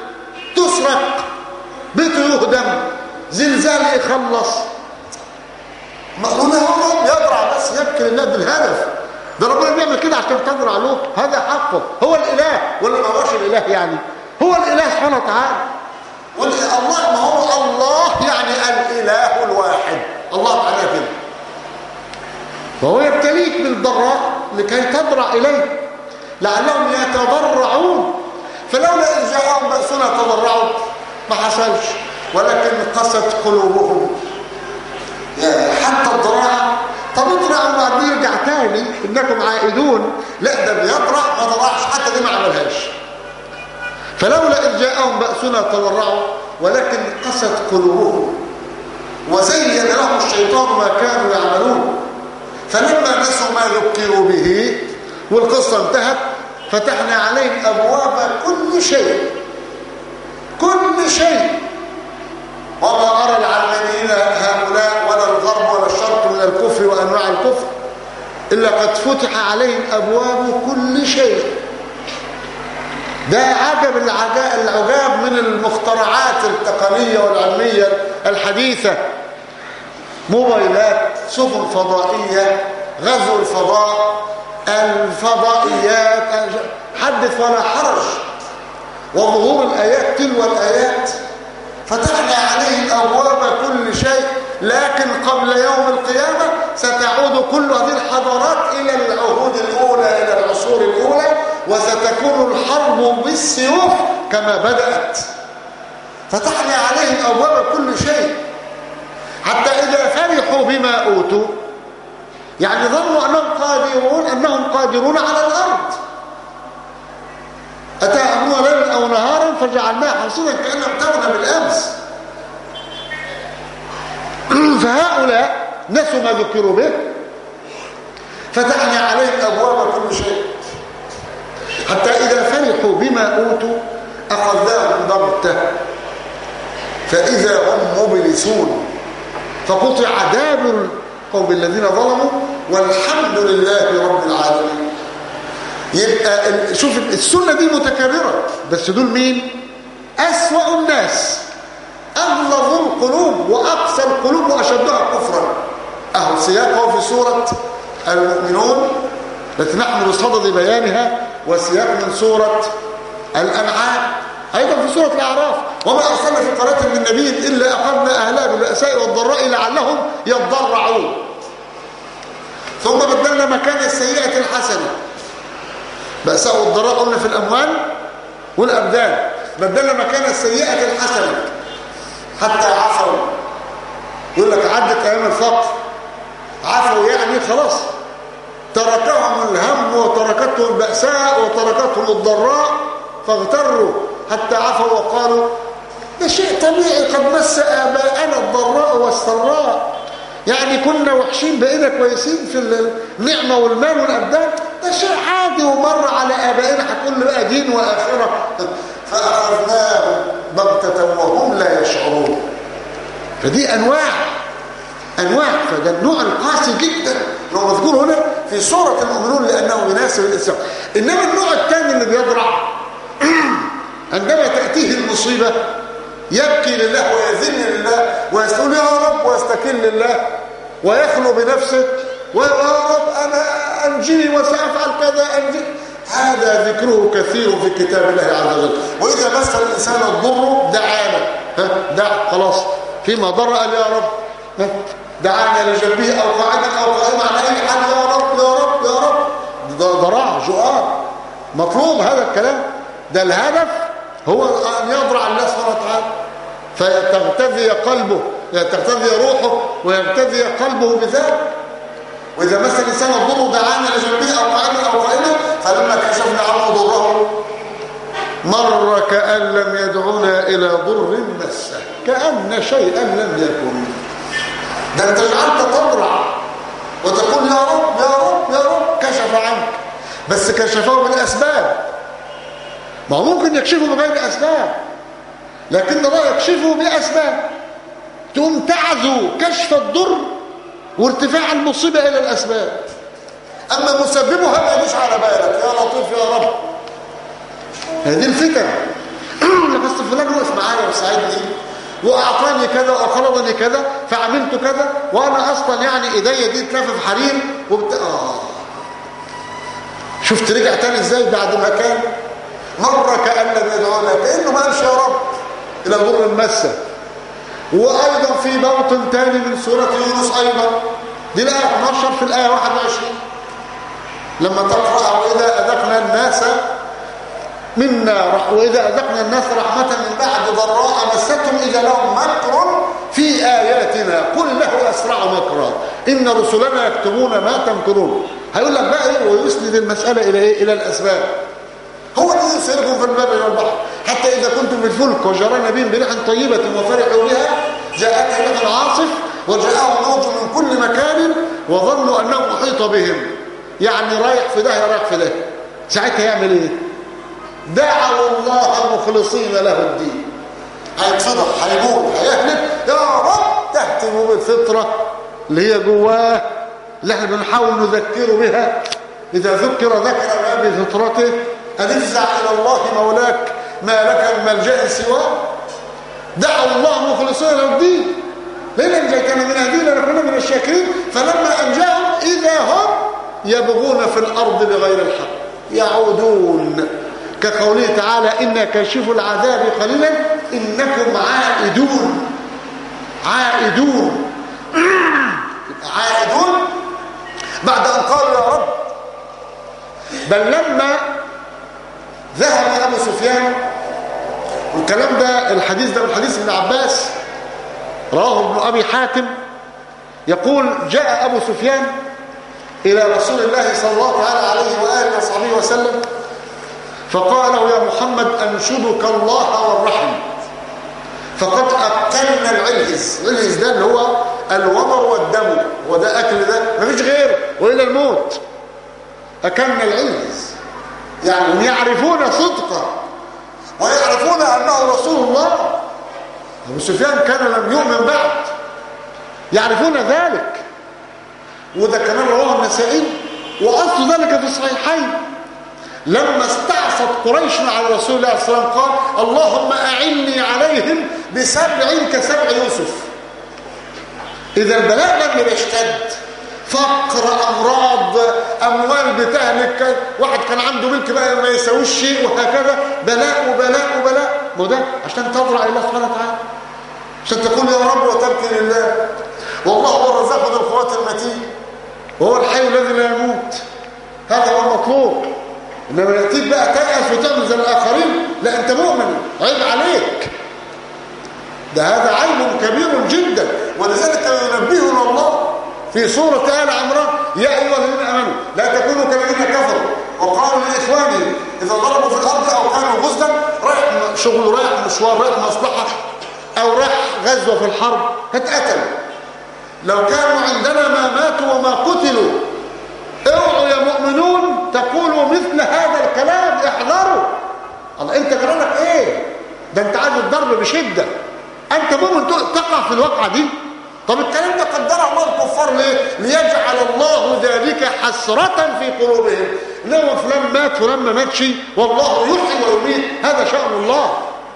تسرق، بيته يهدم، زلزال يخلص. مقولنا هو يضرع بس يبكي لله بالهدف. ده ربنا بيعمل كده عشان تضرع له، هذا حقه. هو الاله ولا ما هوش الاله؟ يعني هو الاله سبحانه وتعالى. والله ما هو الله يعني الاله الواحد، الله تعالى كده. فهو يبتليك بالضراء لكي تضرع اليه لعلهم يتضرعون. فلولا إذ جاءهم بأسنا تضرعوا ما حصلش، ولكن قست قلوبهم. حتى الضراعة، طب اضرعوا وبعدين يرجع تاني انكم عائدون. لا، ده بيضرع ما ضرعش، حتى دي ما عملهاش. فلولا إذ جاءهم بأسنا تضرعوا ولكن قست قلوبهم وزين لهم الشيطان ما كانوا يعملون. فلما نسوا ما ذكروا به والقصة انتهت فتحنا عليهم أبواب كل شيء، كل شيء. وما أرى العلمانيين هؤلاء ولا الغرب ولا الشرق من الكفر وأنواع الكفر إلا قد فتح عليهم أبواب كل شيء. ده عجب العجاب من المخترعات التقنية والعلمية الحديثة. موبايلات، سفن فضائية، غزو الفضاء، الفضائيات، حدث ولا حرج، وظهور الآيات تلو الآيات. فتحنا عليهم أبواب كل شيء، لكن قبل يوم القيامة ستعود كل هذه الحضارات إلى العهود الأولى، إلى العصور الأولى، وستكون الحرب بالسيوف كما بدأت. فتحنا عليهم أبواب كل شيء حتى إذا فرحوا بما أوتوا، يعني ظنوا أنهم قادرون أنهم قادرون على الأرض. أتى أمرنا ليلا أو نهارا فجعلناها حصيدا كأن لم تغن بالأمس. فهؤلاء نسوا ما ذكروا به، فتحنا عليهم أبواب كل شيء حتى إذا فرحوا بما أوتوا أخذناهم بغتة فإذا هم مبلسون فقطع دابر القوم الذين ظلموا والحمد لله رب العالمين. يبقى شوف السنة دي متكررة، بس دول مين؟ أسوأ الناس، أغلظ القلوب وأقسى القلوب وأشدها كفرا. أهو سياقه في سورة المؤمنون التي نحن بصدد بيانها، وسياق من سورة الأنعام، أيضا في سورة الأعراف. وما أرسلنا في قرية من نبي إلا أخذنا أهلها بالبأساء والضراء لعلهم يضرعون. ثم بدلنا مكان السيئة الحسنة. بأساء والضراء قلنا في الأموال والأبدان، بدلنا مكان السيئة الحسنة حتى عفوا. يقول لك عدت أيام الفقر، عفوا يعني خلاص تركهم الهم وتركتهم البأساء وتركتهم الضراء فاغتروا حتى عفوا وقالوا ده شيء طبيعي قد مس آباءنا الضراء والسراء، يعني كنا وحشين بقينا كويسين في النعمة والمال والأبدان، ده شيء عادي ومر على آبائنا، هتقول له بقى دين وآخرة. فأخذناهم بغتة وهم لا يشعرون. فدي أنواع أنواع فده النوع القاسي جدا لو مذكور هنا في سورة المؤمنون لأنه يناسب الإسلام. إنما النوع الثاني اللي بيضرع عندما تأتيه المصيبة يبكي لله ويذل لله ويقول يا رب ويستكن لله ويخلو بنفسه ويا رب أنا أنجني وسأفعل كذا أنجني. هذا ذكره كثير في كتاب الله عز وجل. وإذا مس الإنسان الضر دعانا، دع خلاص فيما ضر قال يا رب دعانا لجنبه أو قاعدا أو قائما على أي حال يا رب يا رب يا رب. ضراع جؤار مطلوب هذا الكلام. ده الهدف هو أن يضرع الله سبحانه وتعالى فتغتذي قلبه، تغتذي روحه ويغتذي قلبه بذلك. وإذا مس الإنسان الضر دعانا لجنبه أو قاعدا أو قائما فلما كشفنا عنه ضره مر كأن لم يدعنا إلى ضر مسه كأن شيئا لم يكن. ده انت جعلت تضرع وتقول يا رب يا رب يا رب. كشف عنك بس كشفه بالأسباب، ما هو ممكن يكشفه بغير أسباب، لكن الله يكشفه بأسباب تقوم تعزو كشف الضر وارتفاع المصيبة إلى الأسباب. أما مسببها ما يجيش على بالك يا لطيف يا رب. هذه الفتن. بس فلان وقف معايا وساعدني واعطاني كذا واقرضني كذا فعملت كذا، وانا اصلا يعني ايديا دي تلفف حرير وبت... اه شفت رجع تاني ازاي بعد ما كان مره كان لم يدعونا، كانه ما قالش يا رب الى ضر المسه. وايضا في موطن تاني من سوره يونس ايضا، دي الايه اثناشر في الايه واحد وعشرين لما تقرأ واذا اذقنا الناس منا رح واذا اذقنا الناس رحمه من بعد ضراء مستهم اذا لهم مكر في اياتنا قل له اسرع مكرا ان رسلنا يكتبون ما تمكرون. هيقول لك بقى ايه ويسند المساله الى ايه؟ الى الاسباب. هو الذي يسيركم في البر والبحر حتى اذا كنتم في الفلك وجرينا بهم بريح طيبه وفرحوا بها جاءتهم ريح عاصف وجاءهم موج من كل مكان وظنوا انه محيط بهم، يعني رايح في ده رايح في ده. ساعتها يعمل ايه؟ دعوا الله مخلصين له الدين. هيتفضح هيموت هيهلك، يا رب تهتم بالفطره اللي هي جواه اللي احنا بنحاول نذكره بها. اذا ذكر ذكر ما بفطرته ان افزع الى الله مولاك ما لك من ملجأ سواه. دعوا الله مخلصين له الدين لئن انجيتنا من هذه لنكون من الشاكرين. فلما انجاهم اذا هم يبغون في الارض بغير الحق يعودون، كقوله تعالى إنا كاشف العذاب قليلا إنكم عائدون. عائدون عائدون بعد أن قالوا يا رب. بل لما ذهب أبو سفيان، والكلام ده الحديث ده من حديث ابن عباس رواه ابن أبي حاتم، يقول جاء أبو سفيان إلى رسول الله صلى الله عليه وآله وصحبه وسلم فقال له يا محمد أنشدك الله والرحم فقد أكلنا العلهز. العلهز ده اللي هو الومر والدم، وده أكل ده مفيش غيره وإلى الموت. أكلنا العلهز يعني هم يعرفون صدقه ويعرفون أنه رسول الله. أبو سفيان كان لم يؤمن بعد، يعرفون ذلك. وده كمان رواه النسائي وأصل ذلك في الصحيحين لما استعصت قريش على رسول الله صلى الله عليه وسلم قال اللهم أعني عليهم بسبع كسبع يوسف. إذا البلاء لم يشتد، فقر، أمراض، أموال بتهلك، واحد كان عنده ملك بقى ما يساويش شيء وهكذا، بلاء وبلاء وبلاء. ما ده عشان تضرع إلى الله سبحانه وتعالى، عشان تقول يا رب وتبكي لله. والله هو الرزاق ذو القوة المتين وهو الحي الذي لا يموت. هذا هو المطلوب. انما ياتيك بقى تيأس وتعمل زي الاخرين، لا انت مؤمن عيب عليك، ده هذا عيب كبير جدا. ولذلك ينبهنا الله في سوره آل عمران يا ايها الذين امنوا لا تكونوا كالذين كفروا وقالوا لاخوانهم اذا ضربوا في الارض او كانوا غزا، رايح شغل رايح مشوار رايح مصلحه او رايح غزوه في الحرب هتقتلوا، لو كانوا عندنا ما ماتوا وما قتلوا. اوعوا يا مؤمنون تقولوا مثل هذا الكلام، احذروا. الله انت جرالك ايه؟ ده انت عايز الضرب بشده، انت مؤمن تقع في الواقعه دي. طب الكلام ده قدره الله الكفار ليه؟ ليجعل الله ذلك حسرة في قلوبهم، لو فلان مات فلان ما ماتش والله يحيي ويميت، هذا شأن الله.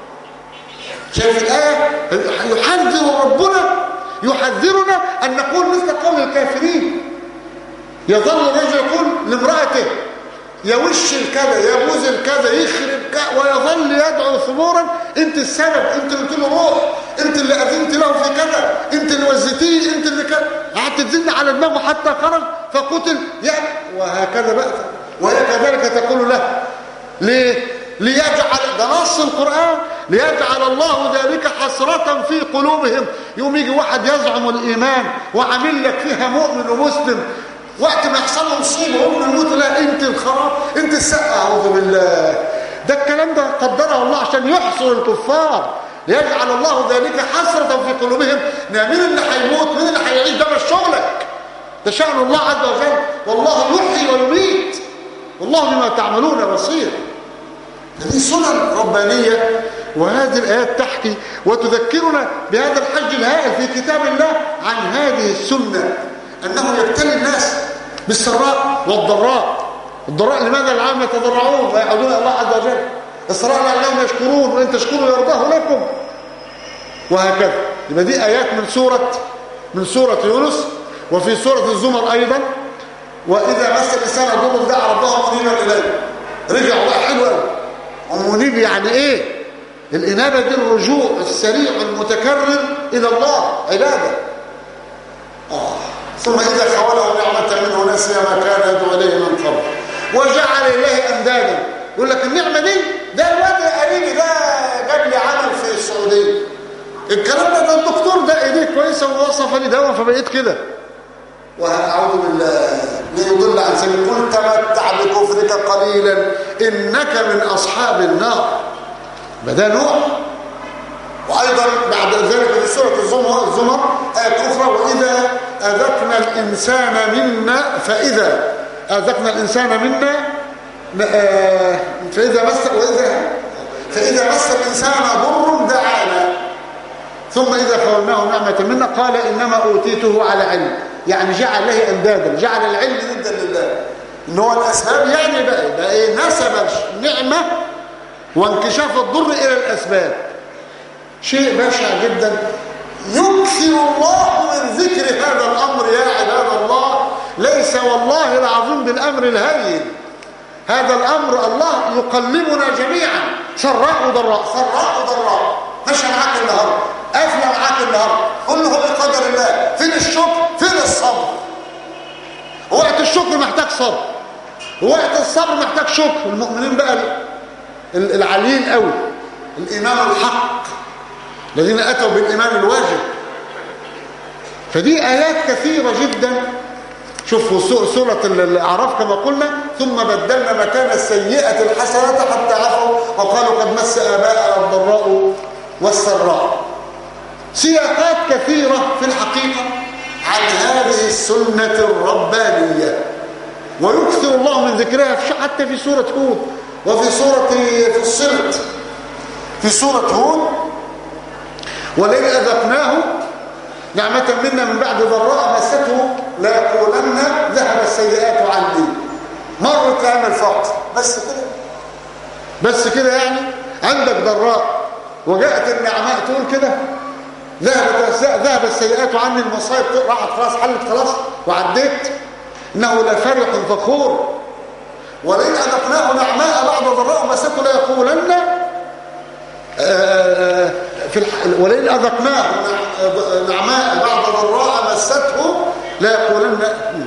شايف الآية؟ يحذر ربنا يحذرنا أن نقول مثل قول الكافرين. يظل الرجل يقول لامرأته يا وش الكذا يا بوز الكذا يخرب كذا، ويظل يدعو ثبورا انت السبب، انت اللي قلت له روح، انت اللي اذنت له في كذا، انت اللي وزتيه، انت اللي كذا، قعدت تزن على دماغه حتى خرج فقتل يعني، وهكذا بقى. وهي كذلك تقول له ليه؟ ليجعل، ده نص القرآن، ليجعل الله ذلك حسرة في قلوبهم. يوم يجي واحد يزعم الإيمان وعامل لك فيها مؤمن ومسلم، وقت ما يحصل له مصيبه وهم يموت لا انت الخراب انت السقه، اعوذ بالله. ده الكلام ده قدره الله عشان يحصر الكفار، ليجعل الله ذلك حسرة في قلوبهم. مين اللي هيموت؟ مين اللي هيعيش؟ ده مش شغلك، ده شأن الله عز وجل. والله يحيي ويميت والله بما تعملون بصير. هذه سنن ربانيه، وهذه الايات تحكي وتذكرنا بهذا الحج الهائل في كتاب الله عن هذه السنه، أنه يبتلي الناس بالسراء والضراء. الضراء لماذا العام يتضرعون ويعودون إلى الله عز وجل؟ إصرار لعلهم يشكرون وإن تشكروا يرضاه لكم، وهكذا. يبقى دي آيات من سورة من سورة يونس. وفي سورة الزمر أيضا وإذا مس الإنسان ضر دعا ربه منيبا إليه. رجعوا بقى حلو قوي. ومنيب يعني إيه؟ الإنابة دي الرجوع السريع المتكرر إلى الله، عبادة. آه. ثم إذا خوله نعمة منه نسي ما كان يدعو إليه من قبل وجعل إليه أندادا. يقول لك النعمة دي ده الواد قريبي ده جاب لي عمل في السعودية، الكلام ده ده الدكتور ده ايديه كويسه ووصف لي دواء فبقيت كده. واعوذ بالله ليضل عن سبيل قل تمتع بكفرك قليلا انك من اصحاب النار. بدا نوح. وايضا بعد ذلك في سوره الزمر الزمر ايه اخرى واذا اذقنا الانسان منا فاذا اذقنا الانسان منا فاذا مس واذا فاذا مس الانسان ضر دعانا ثم إذا خولناه نعمة منا قال إنما أوتيته على علم، يعني جعل له أندادا، جعل العلم ضدا لله، إن هو الأسباب يعني بقى, بقى إيه نسب النعمة وانكشاف الضر إلى الأسباب. شيء بشع جدا. يكثر الله من ذكر هذا الأمر يا عباد الله، ليس والله العظيم بالأمر الهين. هذا الأمر الله يقلبنا جميعا سراء وضراء سراء وضراء. ماشي معاك النهارده، قافله معاك النهارده، كله بقدر الله. فين الشكر؟ فين الصبر؟ وقت الشكر محتاج صبر، ووقت الصبر محتاج شكر. المؤمنين بقى العاليين قوي، الايمان الحق الذين اتوا بالايمان الواجب. فدي ايات كثيره جدا. شوفوا سوره الاعراف كما قلنا ثم بدلنا مكان السيئه الحسنه حتى عفوا وقالوا قد مس اباءنا الضراء والسراء. سياقات كثيرة في الحقيقة عن هذه السنة الربانية، ويكثر الله من ذكرها حتى في سورة هود وفي سورة فصلت. في سورة هود ولئن أذقناه نعمة منا من بعد ضراء مسته ليقولن ذهب السيئات عني. مرت أيام الفقر بس كده، بس كده يعني عندك ضراء وجاءت النعماء تقول كده ذهبت ذهب السيئات عني، المصائب راحت خلاص حلت خلاص وعديت. انه لفرح فخور. ولئن اذقناه نعماء بعد ضراء مسته ليقولن في ولئن اذقناه نعماء بعد ضراء مسته ليقولن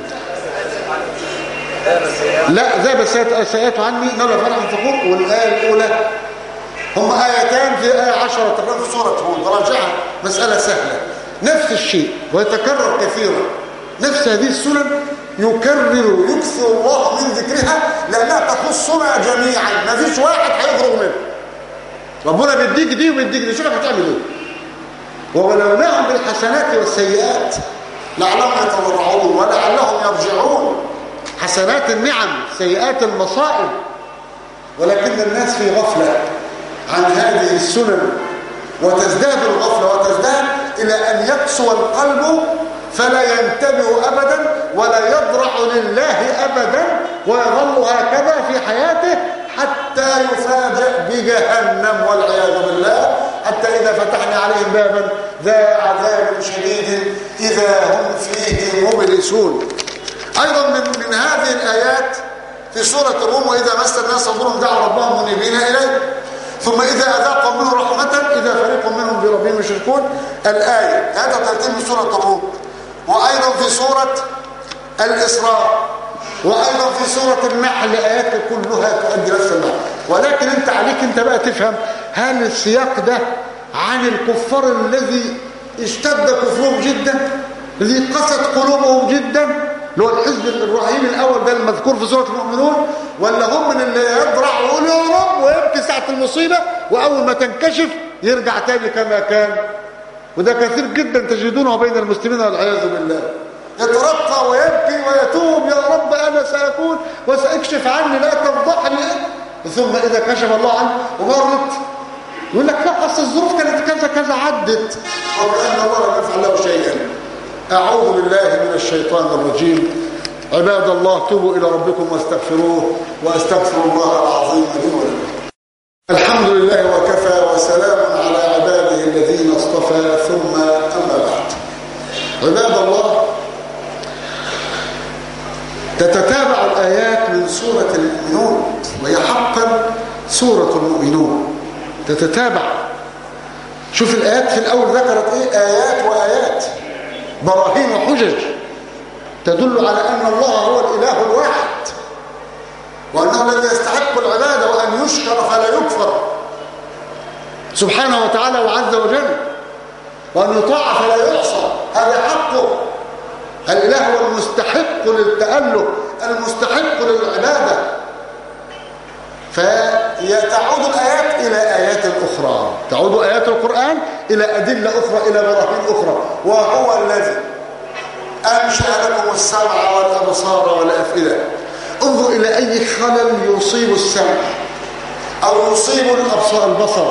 لا ذهب السيئات عني انه لفرح فخور. والايه الاولى هم آيتان في آية عشرة تقرأ في سورة هود، راجعها مسألة سهلة. نفس الشيء ويتكرر كثيرا. نفس هذه السنن يكرر يكثر الله من ذكرها لأنها تخصنا جميعا، ما فيش واحد هيخرج منها. ربنا بيديك دي وبيديك دي، شوفك هتعمل ايه. وبلوناهم بالحسنات والسيئات لعلهم يتضرعون ولعلهم يرجعون. حسنات النعم، سيئات المصائب. ولكن الناس في غفلة عن هذه السنن، وتزداد الغفلة وتزداد إلى أن يقسو القلب فلا ينتبه أبدا ولا يضرع لله أبدا، ويظل هكذا في حياته حتى يفاجأ بجهنم والعياذ بالله، حتى إذا فتحنا عليهم بابا ذا عذاب شديد إذا هم فيه مبلسون. أيضا من, من هذه الآيات في سورة الروم وإذا مس الناس ضر دعوا ربهم منيبين إليه ثم إذا أذاقوا منه رحمة إذا فريق منهم بربهم يشركون. الآية هذا ترتيب من سورة الروم. وأيضا في سورة الإسراء وأيضا في سورة النحل آيات كلها تؤدي نفس المعنى. ولكن أنت عليك أنت بقى تفهم هل السياق ده عن الكفار الذي اشتد كفرهم جدا، الذي قست قلوبهم جدا، اللي هو الحزب الرهيب الأول ده المذكور في سورة المؤمنون، ولا هم من اللي يضرع ويقول يا رب ويبكي ساعة المصيبة وأول ما تنكشف يرجع تاني كما كان؟ وده كثير جدا تجدونه بين المسلمين والعياذ بالله. يترقى ويبكي ويتوب يا رب أنا سأكون وسأكشف عني لا تفضحني، ثم إذا كشف الله عنه ومرت يقول لك لا أصل الظروف كانت كذا كذا عدت وكأن الله لم يفعل له شيئا. أعوذ بالله من الشيطان الرجيم. عباد الله توبوا إلى ربكم واستغفروه، وأستغفر الله العظيم لي ولكم. الحمد لله وكفى وسلام على عباده الذين اصطفى ثم أما بعد. عباد الله، تتتابع الآيات من سورة المؤمنون، وهي حقا سورة المؤمنون تتتابع. شوف الآيات في الأول ذكرت إيه؟ آيات وآيات، براهين وحجج تدل على أن الله هو الإله الواحد، وأنه الذي يستحق العبادة وأن يشكر فلا يكفر سبحانه وتعالى وعز وجل، وأن يطاع فلا يعصى، هذا حقه. الإله هو المستحق للتأله، المستحق للعبادة. فتعود الآيات إلى آيات أخرى، تعود آيات القرآن إلى أدلة أخرى، إلى براهين أخرى. وهو الذي أنشأ لكم السمع والأبصار والأفئدة. انظر إلى أي خلل يصيب السمع أو يصيب الأبصار البصر،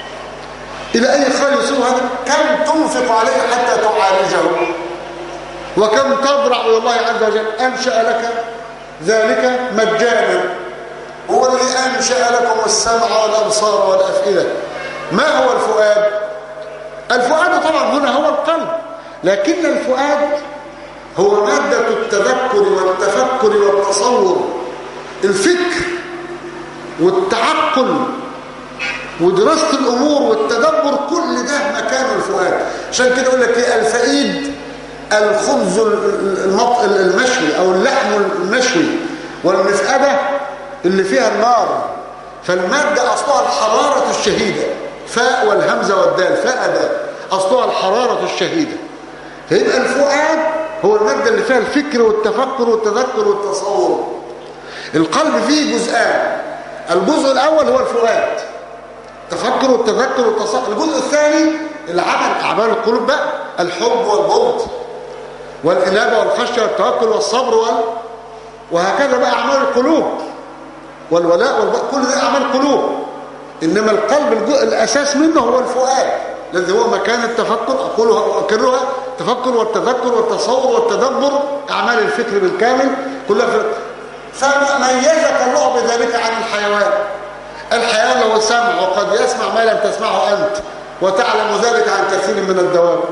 إلى أي خلل يصيب هذا، كم تنفق عليه حتى تعالجه، وكم تضرع إلى الله عز وجل. أنشأ لك ذلك مجانا، هو الذي أنشأ لكم السمع والأبصار والأفئدة. ما هو الفؤاد؟ الفؤاد طبعا هنا هو القلب، لكن الفؤاد هو مادة التذكر والتفكر والتصور، الفكر والتعقل ودراسة الأمور والتدبر، كل ده مكان الفؤاد. عشان كده أقول لك إيه؟ الفئيد الخبز المشوي أو اللحم المشوي، والمفأدة اللي فيها النار. فالمادة أصلها الحرارة الشهيدة، فاء والهمزة والدال، فأدة أصلها الحرارة الشهيدة. فيبقى الفؤاد هو المادة اللي فيها الفكر والتفكر والتذكر والتصور. القلب فيه جزئان، الجزء الأول هو الفؤاد، التفكر والتذكر والتصور. الجزء الثاني العمل، أعمال القلوب بقى، الحب والبغض والإنابة والخشية والتوكل والصبر وال... وهكذا بقى أعمال القلوب، والولاء والبغض، كل ده أعمال قلوب. إنما القلب الجزء الأساس منه هو الفؤاد، الذي هو مكان التفكر، أقولها وأكررها، التفكر والتذكر والتصور والتدبر، أعمال الفكر بالكامل كلها في. فميزك الله بذلك عن الحيوان. الحيوان له سمع وقد يسمع ما لم تسمعه أنت، وتعلم ذلك عن كثير من الدواب.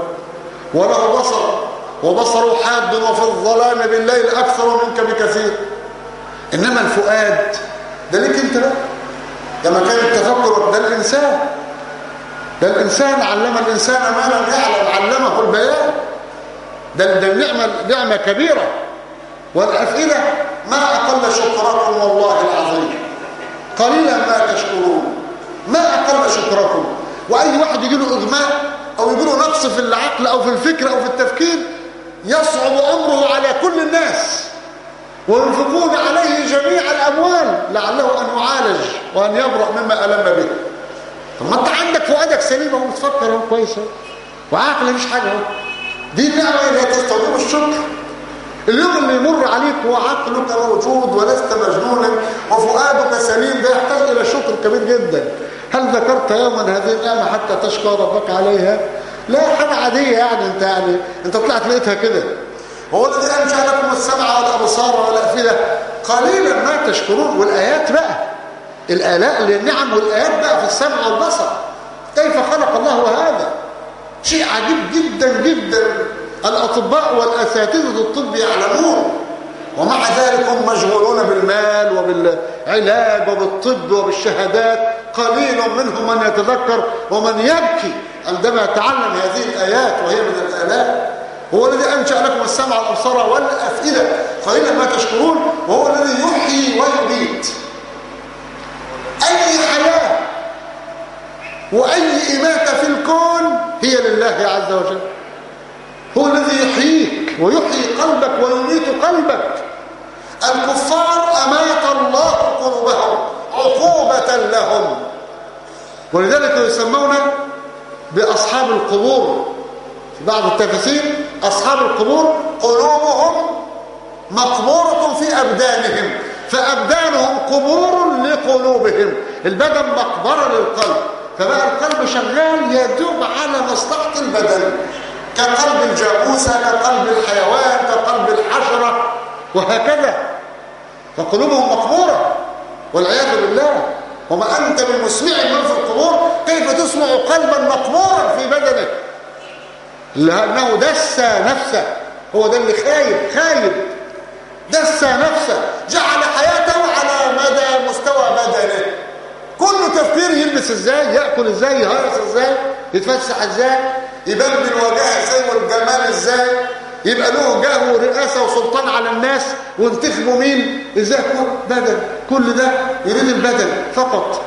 وله بصر وبصره حاد، وفي الظلام بالليل أكثر منك بكثير. إنما الفؤاد ده ليك أنت بقى، ده مكان التفكر، ده الإنسان، ده الإنسان علم الإنسان ما لم يعلم، علمه البيان. ده ده النعمة، نعمة كبيرة. والأفئدة ما أقل شكركم والله العظيم، قليلا ما تشكرون، ما أقل شكركم. وأي واحد يجي له إغماء أو يجي له نقص في العقل أو في الفكر أو في التفكير، يصعب أمره على كل الناس، وينفقون عليه جميع الأموال لعله أن يعالج وأن يبرأ مما ألم به. طب ما أنت عندك فؤادك سليم ومتفكر وكويس وعقل مش حاجة. دي النعمة اللي تستوجب الشكر. اليوم اللي يمر عليك وعقلك موجود ولست مجنونا وفؤادك سليم، ده يحتاج إلى شكر كبير جدا. هل ذكرت يوما هذه النعمة حتى تشكر ربك عليها؟ لا، حاجة عادية يعني. انت يعني انت طلعت لقيتها كده. هو الذي أنشأ لكم السمع والأبصار والأفئدة قليلا ما تشكرون. والآيات بقى، الآلاء للنعم والآيات بقى في السمع والبصر. كيف خلق الله هذا؟ شيء عجيب جدا جدا. الأطباء والأساتذة الطب يعلمون، ومع ذلك هم مشغولون بالمال وبالعلاج وبالطب وبالشهادات. قليل منهم من يتذكر ومن يبكي عندما يتعلم هذه الآيات وهي من الآلاء. هو الذي أنشأ لكم السمع والأبصار والأفئدة قليلا ما تشكرون. وهو الذي يحيي ويميت. أي حياة وأي إماتة في الكون هي لله عز وجل. هو الذي يحييك ويحيي قلبك ويميت قلبك. الكفار أمات الله قلوبهم عقوبة لهم، ولذلك يسمون بأصحاب القبور في بعض التفاسير. أصحاب القبور قلوبهم مقبورة في أبدانهم، فأبدانهم قبور لقلوبهم. البدن مقبرة للقلب، فبقى القلب شغال يدوب على مصلحة البدن، كقلب الجاموسة، كقلب الحيوان، كقلب الحشرة، وهكذا. فقلوبهم مقبورة والعياذ بالله. وما أنت بمسمع من في القبور، كيف تسمع قلبا مقبورا في بدنه لأنه دسى نفسه؟ هو ده اللي خايب خايب دسى نفسه، جعل حياته على مدى مستوى بدنه، كل تفكير يلبس ازاي، يأكل ازاي، يهرس ازاي، يتفسح ازاي، يبان بالوجاهه ازاي والجمال ازاي، يبقى له جاه ورئاسه وسلطان على الناس، وانتخبوا مين ازاي، كل بدن، كل ده يريد البدن فقط.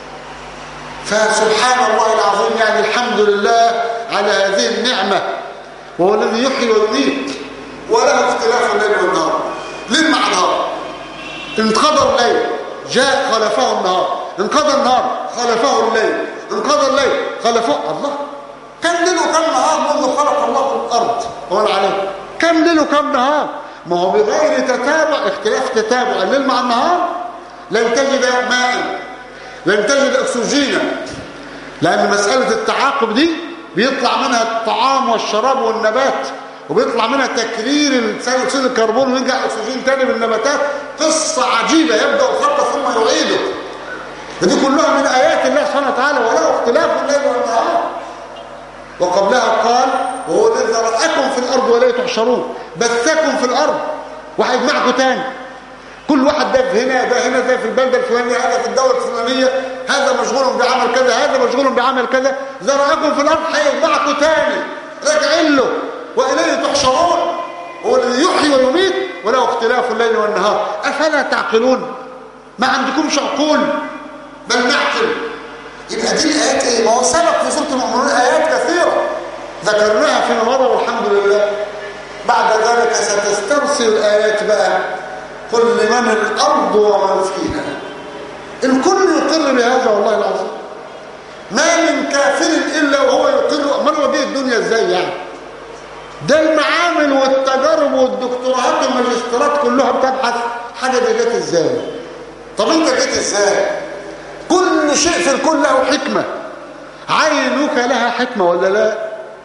فسبحان الله العظيم، يعني الحمد لله على هذه النعمه، وهو الذي يحيي ويميت وله اختلاف الليل والنهار. ليل مع نهار، انقضى الليل جاء خلفه النهار، انقضى النهار خلفه الليل، انقضى الليل خلفه الله. كم ليل وكم نهار منذ خلق الله في الارض ومن عليه؟ كم ليل وكم نهار؟ ما هو بغير تتابع، اختلاف تتابع الليل مع النهار لن تجد ماء، لن تجد اكسجينا، لان مساله التعاقب دي بيطلع منها الطعام والشراب والنبات، وبيطلع منها تكرير ثاني اكسيد الكربون، ويرجع اكسجين تاني بالنباتات. قصه عجيبه، يبدا الخلق ثم يعيده. فدي كلها من ايات الله سبحانه وتعالى، وله اختلاف الليل والنهار. وقبلها قال وهو الذي ذرأكم في الارض ولا تحشرون، بثكم في الارض وهيجمعكم تاني، كل واحد ده في هنا، ده هنا، ده في البلده الفلانيه، هذا في الدوله الفلانيه، هذا مشغول بعمل كذا، هذا مشغول بعمل كذا، ذرأكم في الارض هيجمعكم تاني، راجعين له واليه تحشرون. هو الذي يحيي ويميت وله اختلاف الليل والنهار، افلا تعقلون؟ ما عندكمش عقول؟ بل نعقل. يبقى دي الايات ايه؟ ما هو سبق في سوره المؤمنون ايات كثيره ذكرناها فيما مضى والحمد لله. بعد ذلك ستسترسل الايات بقى، قل لمن الارض ومن فيها. الكل يقر بهذا والله العظيم، ما من كافر الا وهو يقر. امال هو دي الدنيا ازاي يعني؟ ده المعامل والتجارب والدكتوراهات والماجستيرات كلها بتبحث حاجه دي جت ازاي. طب انت جيت ازاي؟ كل شيء في الكون له حكمه. عينك لها حكمه ولا لا؟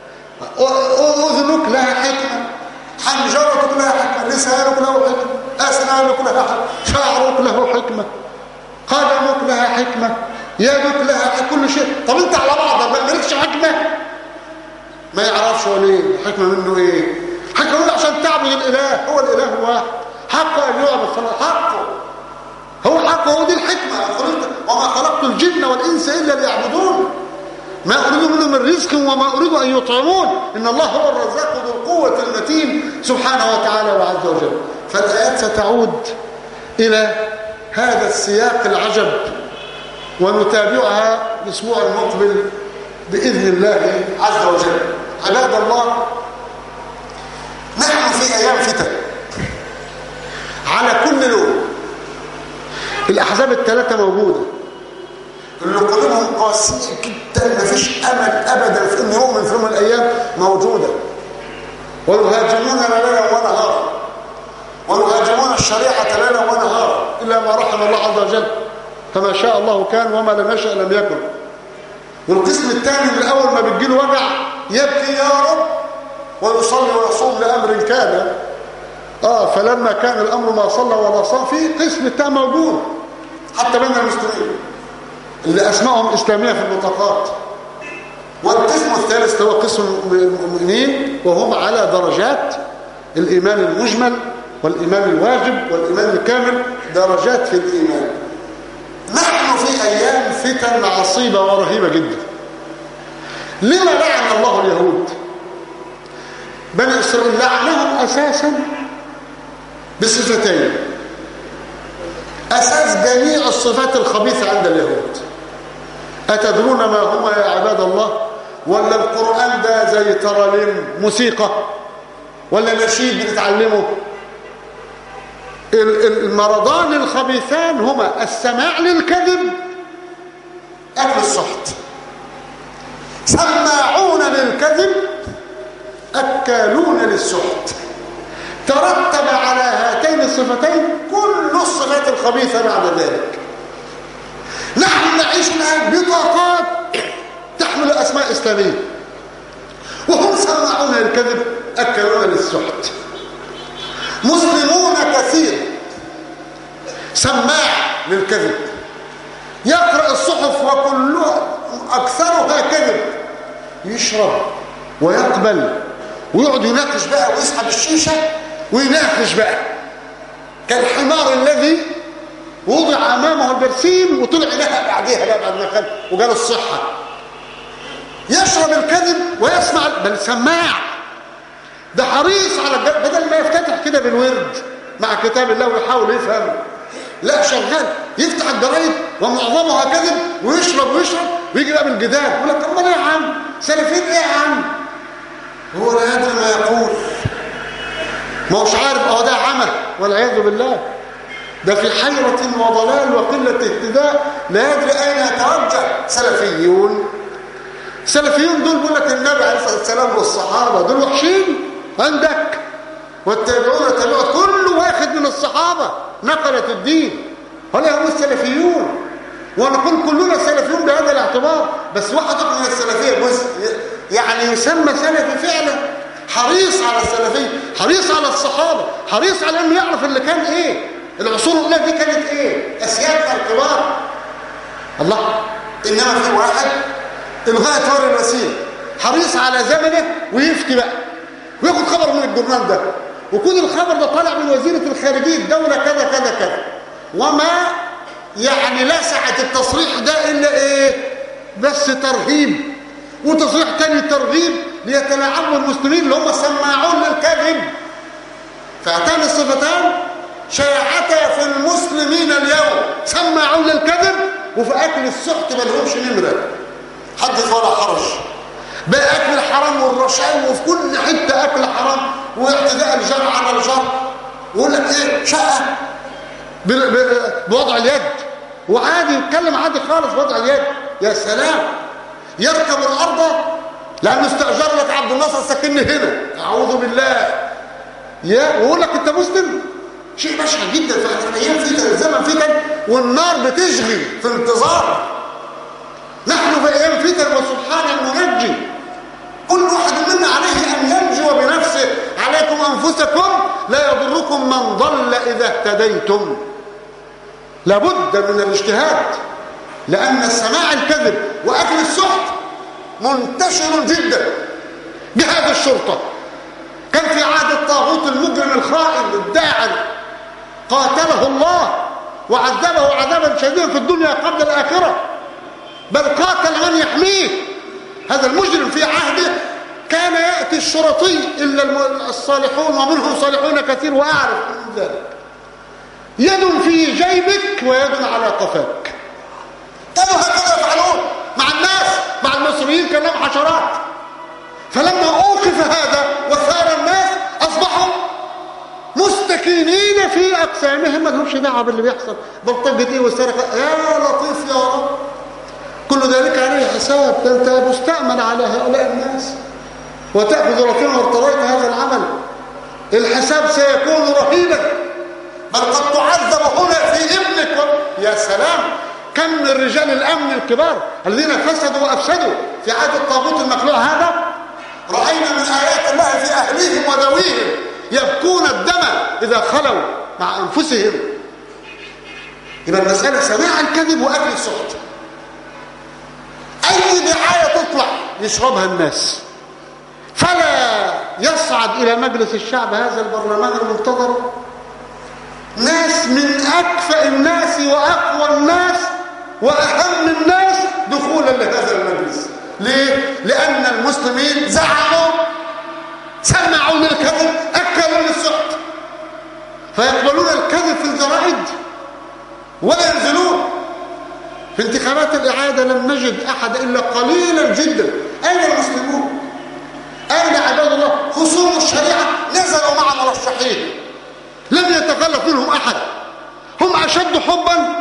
اذنك لها حكمه، حنجرتك لها حكمه، لسانك له حكمه، اسنانك لها حكمه، شعرك له حكمه، قدمك لها حكمه، يدك لها حكمه، كل شيء. طب انت على بعضك ما مالكش حكمه؟ ما يعرفش هو ليه الحكمه منه ايه؟ حكمه منه عشان تعبد الاله، هو الاله واحد، حق ان يعبد حقه، هو حقه، هو دي الحكمه. وما خلقت الجن والانس الا ليعبدون، ما اريد منهم من رزق وما اريد ان يطعمون، ان الله هو الرزاق ذو القوه المتين سبحانه وتعالى وعز وجل. فالايات ستعود الى هذا السياق العجب، ونتابعها الاسبوع المقبل باذن الله عز وجل. عباد الله، نحن في ايام فتن على كل لون. الاحزاب الثلاثه موجوده، اللي قلوبهم قاسيه جدا، ما فيش امل ابدا في ان يؤمن في يوم من الايام، موجوده، ويهاجمون ليلا ونهارا، ويهاجمون الشريعه ليلا ونهارا، الا ما رحم الله عز وجل، فما شاء الله كان وما لم يشاء لم يكن. والقسم الثاني من اول ما بتجيله وجع يبكي يا رب ويصلي ويصوم لامر كان، اه فلما كان الامر ما صلى ولا صام. في قسم الثاني موجود حتى بين المسلمين اللي اسمائهم اسلاميه في البطاقات. والقسم الثالث هو قسم المؤمنين، وهم على درجات الايمان المجمل والايمان الواجب والايمان الكامل، درجات في الايمان. نحن في ايام فتن عصيبه ورهيبه جدا. لما لعن الله اليهود؟ بني اسرائيل لعنهم اساسا بصفتين، اساس جميع الصفات الخبيثه عند اليهود. اتدرون ما هما يا عباد الله؟ ولا القران ده زي ترانيم موسيقى ولا نشيد بنتعلمه؟ المرضان الخبيثان هما السماع للكذب، اكل السحت. سماعون للكذب، اكالون للسحت. ترتب على هاتين الصفتين كل الصفات الخبيثه بعد ذلك. نحن نعيش الان بطاقات تحمل اسماء اسلاميه، وهم سماعون للكذب اكالون للسحت. مسلمون كثير سماع للكذب، يقرأ الصحف وكلها أكثرها كذب، يشرب ويقبل ويقعد يناقش بقى ويسحب الشيشة ويناقش بقى كالحمار الذي وضع أمامه البرسيم وطلع لها بعديها بقى بعد ما كان وجاله الصحة. يشرب الكذب ويسمع، بل سماع، ده حريص على الجد، بدل ما يفتتح كده بالورد مع كتاب الله ويحاول يفهم، لا شغال يفتح الجرايد ومعظمها كذب ويشرب ويشرب ويجي بقى بالجدال يقول لك امال ايه يا عم سلفيين ايه يا عم، هو لا يدري ما يقول، ما هوش عارف اه ده عمل والعياذ بالله، ده في حيرة وضلال وقلة اهتداء لا يدري اين يتوجه. سلفيون سلفيون دول بيقول لك النبي عليه الصلاه والسلام والصحابه دول وحشين عندك، والتابعون تابعون كل واحد من الصحابه نقلت الدين، هؤلاء هم السلفيون، ونقول كلنا سلفيون بهذا الاعتبار، بس واحد من السلفيه جزء يعني يسمى سلفي فعلا، حريص على السلفيه، حريص على الصحابه، حريص على انه يعرف اللي كان ايه العصور الاولى دي كانت ايه، اسيادنا الكبار. الله، انما في واحد الغايه ورا الوسيله، حريص على زمنه ويفتي بقى وياخد خبر من الجورنال ده، وكون الخبر ده طالع من وزيره الخارجيه الدوله كذا كذا كذا، وما يعني لا سعه التصريح ده الا ايه بس ترهيب، وتصريح تاني ترغيب ليتلاعبوا المسلمين اللي هم سماعون للكذب. فهاتان الصفتان شائعتا في المسلمين اليوم، سماعون للكذب وفي اكل السحت ما لهمش نمره، حدث ولا حرج، بقى اكل الحرام والرشاوي وفي كل حته اكل حرام واعتداء الجار على الجار، ويقول لك ايه شقه بوضع اليد، وعادي يتكلم عادي خالص بوضع اليد، يا سلام، يركب الارض لانه استاجر لك عبد الناصر سكنني هنا، اعوذ بالله، يا ويقول لك انت مسلم، شيء بشع جدا. في ايام فتن، الزمن فتن والنار بتشغي في انتظار، نحن في ايام فتن وسبحان المنجي، كل واحد منا عليه ان ينجو بنفسه، عليكم انفسكم لا يضركم من ضل اذا اهتديتم. لابد من الاجتهاد، لان سماع الكذب واكل السحت منتشر جدا. جهاد الشرطه كان في عهد الطاغوت المجرم الخائن الداعر، قاتله الله وعذبه عذابا شديدا في الدنيا قبل الاخره، بل قاتل من يحميه. هذا المجرم في عهده كان يأتي الشرطي إلا الصالحون ومنهم صالحون كثير وأعرف من ذلك، يد في جيبك ويد على قفاك، كانوا هكذا يفعلون مع الناس، مع المصريين كانهم حشرات. فلما أوقف هذا وثار الناس أصبحوا مستكينين في أقسامهم، ما لهمش دعوة باللي بيحصل، بلطجة إيه والسرقة، يا لطيف يا رب، كل ذلك عليه حساب، ده انت مستأمن على هؤلاء الناس وتأخذ رفيعا وارتضيت هذا العمل، الحساب سيكون رهيبا، بل قد تعذب هنا في ابنك. يا سلام، كم من رجال الأمن الكبار الذين فسدوا وأفسدوا في عهد الطاغوت المخلوع هذا، رأينا من آيات الله في أهليهم وذويهم يبكون الدم إذا خلوا مع أنفسهم. يبقى المسألة سماع الكذب وأكل السحت، أي دعاية تطلع يشربها الناس، فلا يصعد إلى مجلس الشعب هذا البرلمان المنتظر ناس من أكفأ الناس وأقوى الناس وأهم الناس دخولا لهذا المجلس. ليه؟ لأن المسلمين زعموا، سمعوا للكذب، أكلوا للسحت، فيقبلون الكذب في الجرائد ولا ينزلون. في انتخابات الإعادة لم نجد أحد إلا قليلا جدا. أين المسلمون؟ أين عباد الله؟ خصوم الشريعة نزلوا مع مرشحين لم يتخلف منهم أحد، هم أشد حبا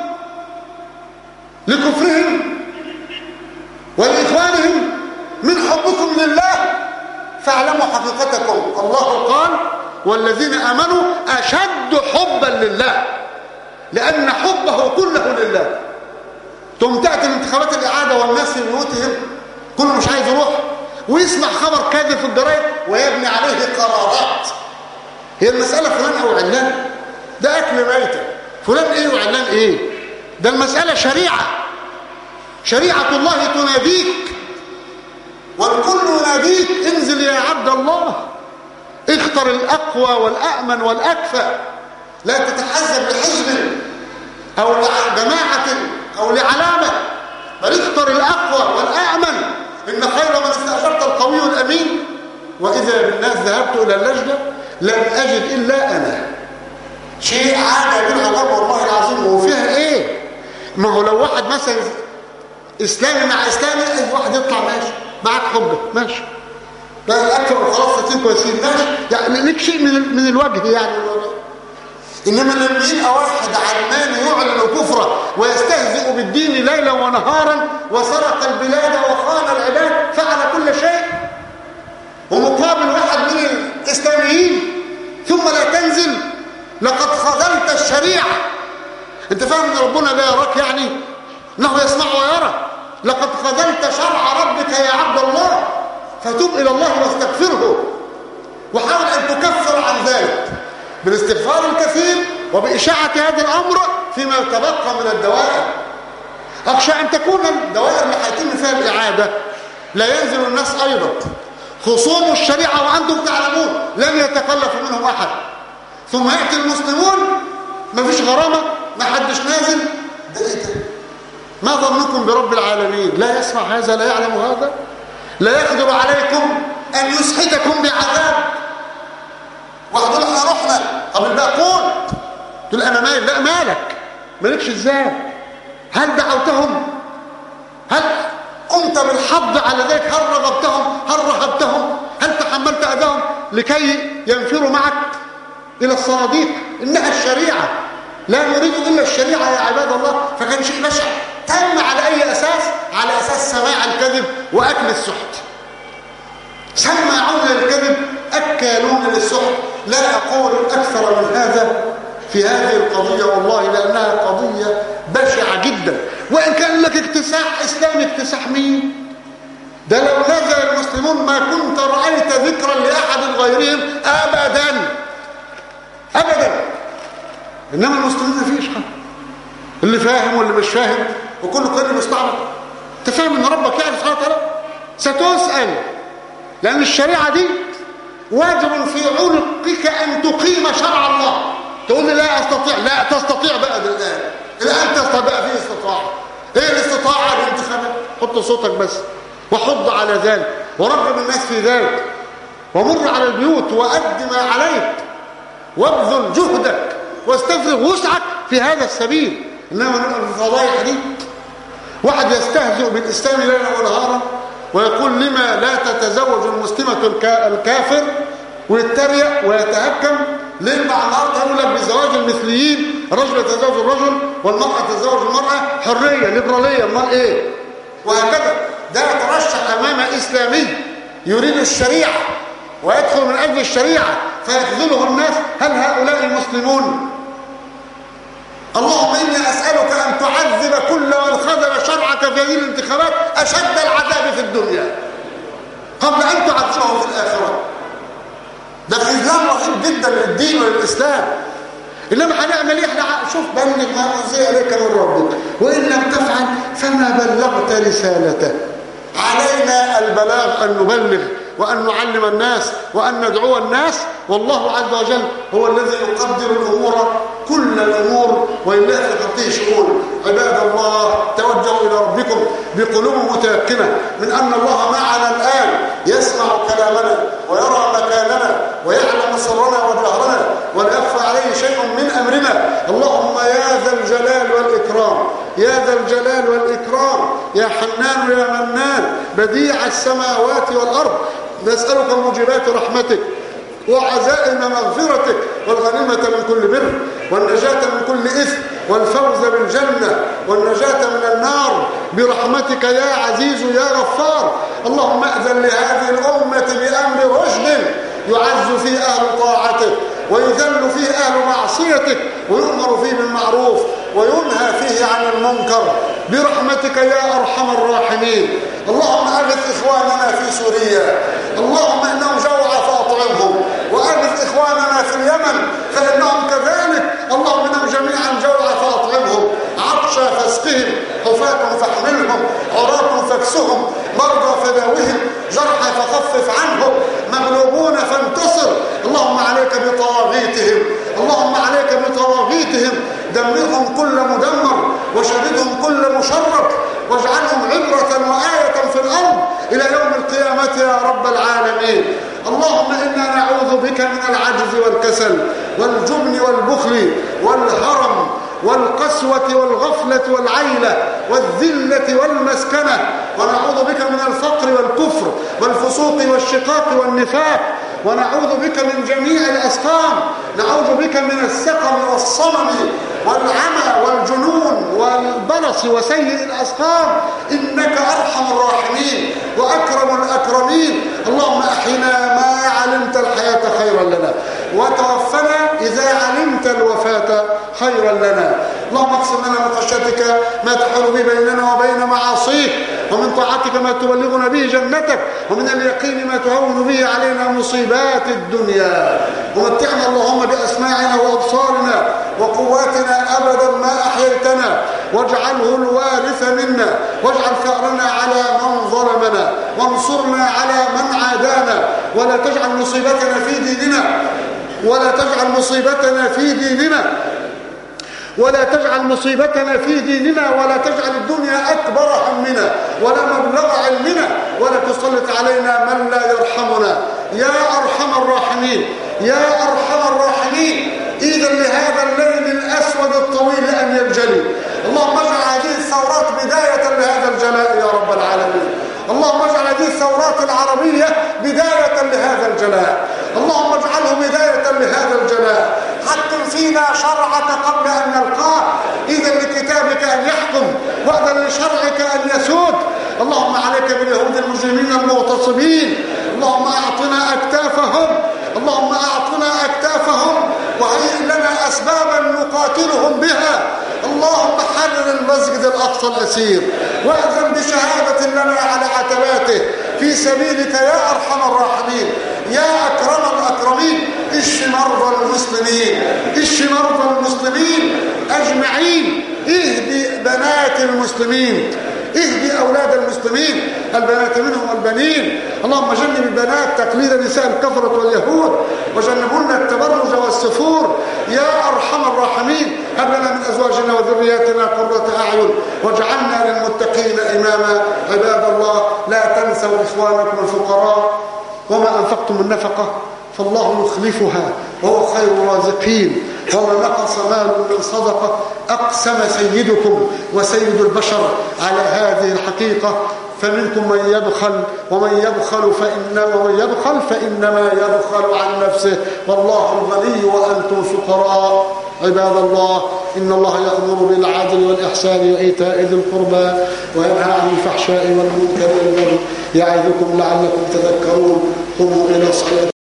لكفرهم ولإخوانهم من حبكم لله، فاعلموا حقيقتكم. الله قال والذين آمنوا أشد حبا لله، لأن حبه كله لله. ثم تأتي الانتخابات الإعادة والناس في بيوتهم كله مش عايز يروح، ويسمع خبر كاذب في الجرايد ويبني عليه قرارات. هي المسألة فلان أو علان، ده أكل ميتة، فلان إيه وعلان إيه، ده المسألة شريعة شريعة الله تناديك، والكل يناديك انزل يا عبد الله، اختر الأقوى والأأمن والأكفأ، لا تتحزب لحزب أو لجماعة أو لعلامة، بل اختر الأقوى والأأمن. إن خير من استأجرت القوي الأمين. وإذا بالناس ذهبت إلى اللجنة لم أجد إلا أنا. شيء عادة بالعجب والله العظيم. وفيها إيه؟ ما هو لو واحد مثلا إسلامي مع إسلامي، أي واحد يطلع ماشي معك حجة ماشي، لا الأكثر وخلاص ستين كويسين ماشي، يعني ليك شيء من من الوجه يعني. إنما لما يبقى واحد علماني يعلن كفره ويستهزئ بالدين ليلا ونهارا وسرق البلاد وخان العباد فعل كل شيء، ومقابل واحد من الإسلاميين ثم لا تنزل، لقد خذلت الشريعة. انت فاهم ان ربنا لا يراك يعني؟ انه يسمع ويرى. لقد خذلت شرع ربك يا عبد الله، فتوب الى الله واستغفره، وحاول ان تكفر عن ذلك بالاستغفار الكثير وبإشاعة هذا الأمر فيما تبقى من الدوائر. أخشى أن تكون الدوائر اللي هيتم فيها الإعادة لا ينزل الناس أيضا خصوم الشريعة وأنتم تعلمون لن يتكلف منهم أحد، ثم يأتي المسلمون ما فيش غرامة، ما حدش نازل. ده إيه ده؟ ما ظنكم برب العالمين؟ لا يسمع هذا، لا يعلم هذا، لا يقدر عليكم أن يسحتكم بعذاب. وهدول احنا رحنا، طب الباقون تقول انا مالي، لا مالك مالكش ازاي؟ هل دعوتهم؟ هل قمت بالحض على ذلك؟ هل رغبتهم؟ هل رهبتهم؟ هل تحملت اذاهم لكي ينفروا معك الى الصناديق؟ انها الشريعه، لا نريد الا الشريعه يا عباد الله. فكان شيء بشع تم على اي اساس؟ على اساس سماع الكذب واكل السحت. سماعون للكذب اكالون للسحت. لا أقول أكثر من هذا في هذه القضية والله، لأنها قضية بشعة جدا. وإن كان لك اكتساح إسلامي، اكتساح مين؟ ده لو نزل المسلمون ما كنت رأيت ذكرا لأحد غيرهم أبدا أبدا. إنما المسلمين ما فيش حد، اللي فاهم واللي مش فاهم وكل كل مستعبط. أنت فاهم إن ربك يعني سبحانه وتعالى ستسأل، لأن الشريعة دي واجب في عنقك أن تقيم شرع الله. تقول لي لا أستطيع، لا تستطيع بقى الآن. الآن تستطيع بقى فيه استطاعة. إيه الاستطاعة؟ الانتخابات. حط صوتك بس وحض على ذلك ورغب الناس في ذلك، ومر على البيوت وأد ما عليك وابذل جهدك واستفرغ وسعك في هذا السبيل. إنما نبقى في الفضايح دي واحد يستهزئ بالإسلام ليلا ونهارا ويقول لما لا تتزوج المسلمة الكافر، ويتريق ويتهكم ليه مع النهارده يقول لك بزواج المثليين، الرجل يتزوج الرجل والمرأة تتزوج المرأة، حرية ليبرالية، امال ايه؟ وهكذا. ده يترشح امام اسلامي يريد الشريعة ويدخل من اجل الشريعة فيخذله الناس. هل هؤلاء المسلمون؟ اللهم إني أسألك أن تعذب كل من خذل شرعك في هذه الانتخابات أشد العذاب في الدنيا قبل أن تعذبه في الآخرة. ده خذلان رهيب جدا للدين وللإسلام. إنما هنعمل إيه؟ احنا شوف بلغ ما أنزل إليك من ربك وإن لم تفعل فما بلغت رسالته. علينا البلاغ، أن نبلغ وأن نعلم الناس وأن ندعو الناس، والله عز وجل هو الذي يقدر الأمور كل الأمور وإلا في خطيه شؤون. عباد الله توجهوا إلى ربكم بقلوب متيقنة من أن الله معنا الآن، يسمع كلامنا ويرى مكاننا ويعلم سرنا وجهرنا ولا يخفى عليه شيء من أمرنا. اللهم يا ذا الجلال والإكرام، يا ذا الجلال والإكرام، يا حنان يا منان، بديع السماوات والأرض، نسألك موجبات رحمتك وعزائم مغفرتك والغنيمة من كل بر والنجاة من كل إثم والفوز بالجنة والنجاة من النار برحمتك يا عزيز يا غفار. اللهم أذن لهذه الأمة بأمر رشد يعز فيه أهل طاعتك ويذل فيه أهل معصيتك ويؤمر فيه بالمعروف وينهى فيه عن المنكر برحمتك يا أرحم الراحمين. اللهم أغث إخواننا في سوريا، اللهم إنهم جوعى فأطعمهم، وأغث إخواننا في اليمن فإنهم كذلك، اللهم إنهم جميعا جوعى فأطعمهم، عطشا عطشى فاسقهم، حفاة فاحملهم، عراة فاكسهم، مرضى فداوهم، جرحى فخفف عنهم، مغلوبون فانتصر. اللهم عليك بطواغيتهم، اللهم عليك بطواغيتهم، دمرهم كل مدمر وشردهم كل مشرد، واجعلهم عبرة وآية في الأرض إلى يوم القيامة يا رب العالمين. اللهم إنا نعوذ بك من العجز والكسل والجبن والبخل والهرم والقسوة والغفلة والعيلة والذلة والمسكنة، ونعوذ بك من الفقر والكفر والفسوق والشقاق والنفاق، ونعوذ بك من جميع الأسقام، نعوذ بك من السقم والصمم والعمى والجنون والبرص وسيء الأسقام، إنك أرحم الراحمين وأكرم الأكرمين. اللهم أحينا ما علمت الحياة خيرا لنا، وتوفنا إذا علمت الوفاة خيرا لنا. اللهم اقسم لنا من خشيتك ما تحول به بيننا وبين معاصيك، ومن طاعتك ما تبلغنا به جنتك، ومن اليقين ما تهون به علينا مصيبات الدنيا. ومتعنا اللهم بأسماعنا وأبصارنا وقواتنا أبدا ما أحييتنا، واجعله الوارث منا، واجعل ثأرنا على من ظلمنا، وانصرنا على من عادانا، ولا تجعل مصيبتنا في ديننا، ولا تجعل مصيبتنا في ديننا ولا تجعل مصيبتنا في ديننا ولا تجعل الدنيا أكبر همنا ولا مبلغ علمنا، ولا تسلط علينا من لا يرحمنا يا أرحم الراحمين، يا أرحم الراحمين. إذا لهذا الليل الأسود الطويل أن ينجلي. اللهم اجعل هذه الثورات بداية لهذا الجلاء يا رب العالمين. اللهم اجعل هذه الثورات العربية بداية لهذا الجلاء، اللهم اجعله بداية لهذا الجلاء. حكم فينا شرعك قبل أن نلقاه، إذا لكتابك أن يحكم، وأذن لشرعك أن يسود. اللهم عليك باليهود المجرمين المغتصبين، اللهم أعطنا أكتافهم، اللهم أعطنا أكتافهم، وهيئ لنا أسبابا نقاتلهم بها. اللهم حرر المسجد الأقصى الأسير، وأذن بشهادة لنا على عتباته في سبيلك يا أرحم الراحمين، يا أكرم الأكرمين. اشف مرضى المسلمين، اشف مرضى المسلمين أجمعين، اهدي بنات المسلمين، اهدي أولاد المسلمين، البنات منهم والبنين. اللهم جنب البنات تقليد نساء الكفرة واليهود، وجنبنا التبرج والسفور يا أرحم الراحمين. هب لنا من أزواجنا وذرياتنا قرة أعين، واجعلنا للمتقين إماما. عباد الله، لا تنسوا إخوانكم الفقراء، وما أنفقتم من نفقة فالله يخلفها وهو خير الرازقين. وما نقص مال من صدقة. أقسم سيدكم وسيد البشر على هذه الحقيقة، فمنكم من يبخل، ومن يبخل فإنما, ومن يبخل فإنما يبخل عن نفسه، والله الغني وأنتم فقراء. عباد الله، إن الله يأمر بالعدل والإحسان وإيتاء ذي القربى، وينهى عن الفحشاء والمنكر والبغي، يعظكم لعلكم تذكرون. قوموا إلى صلاة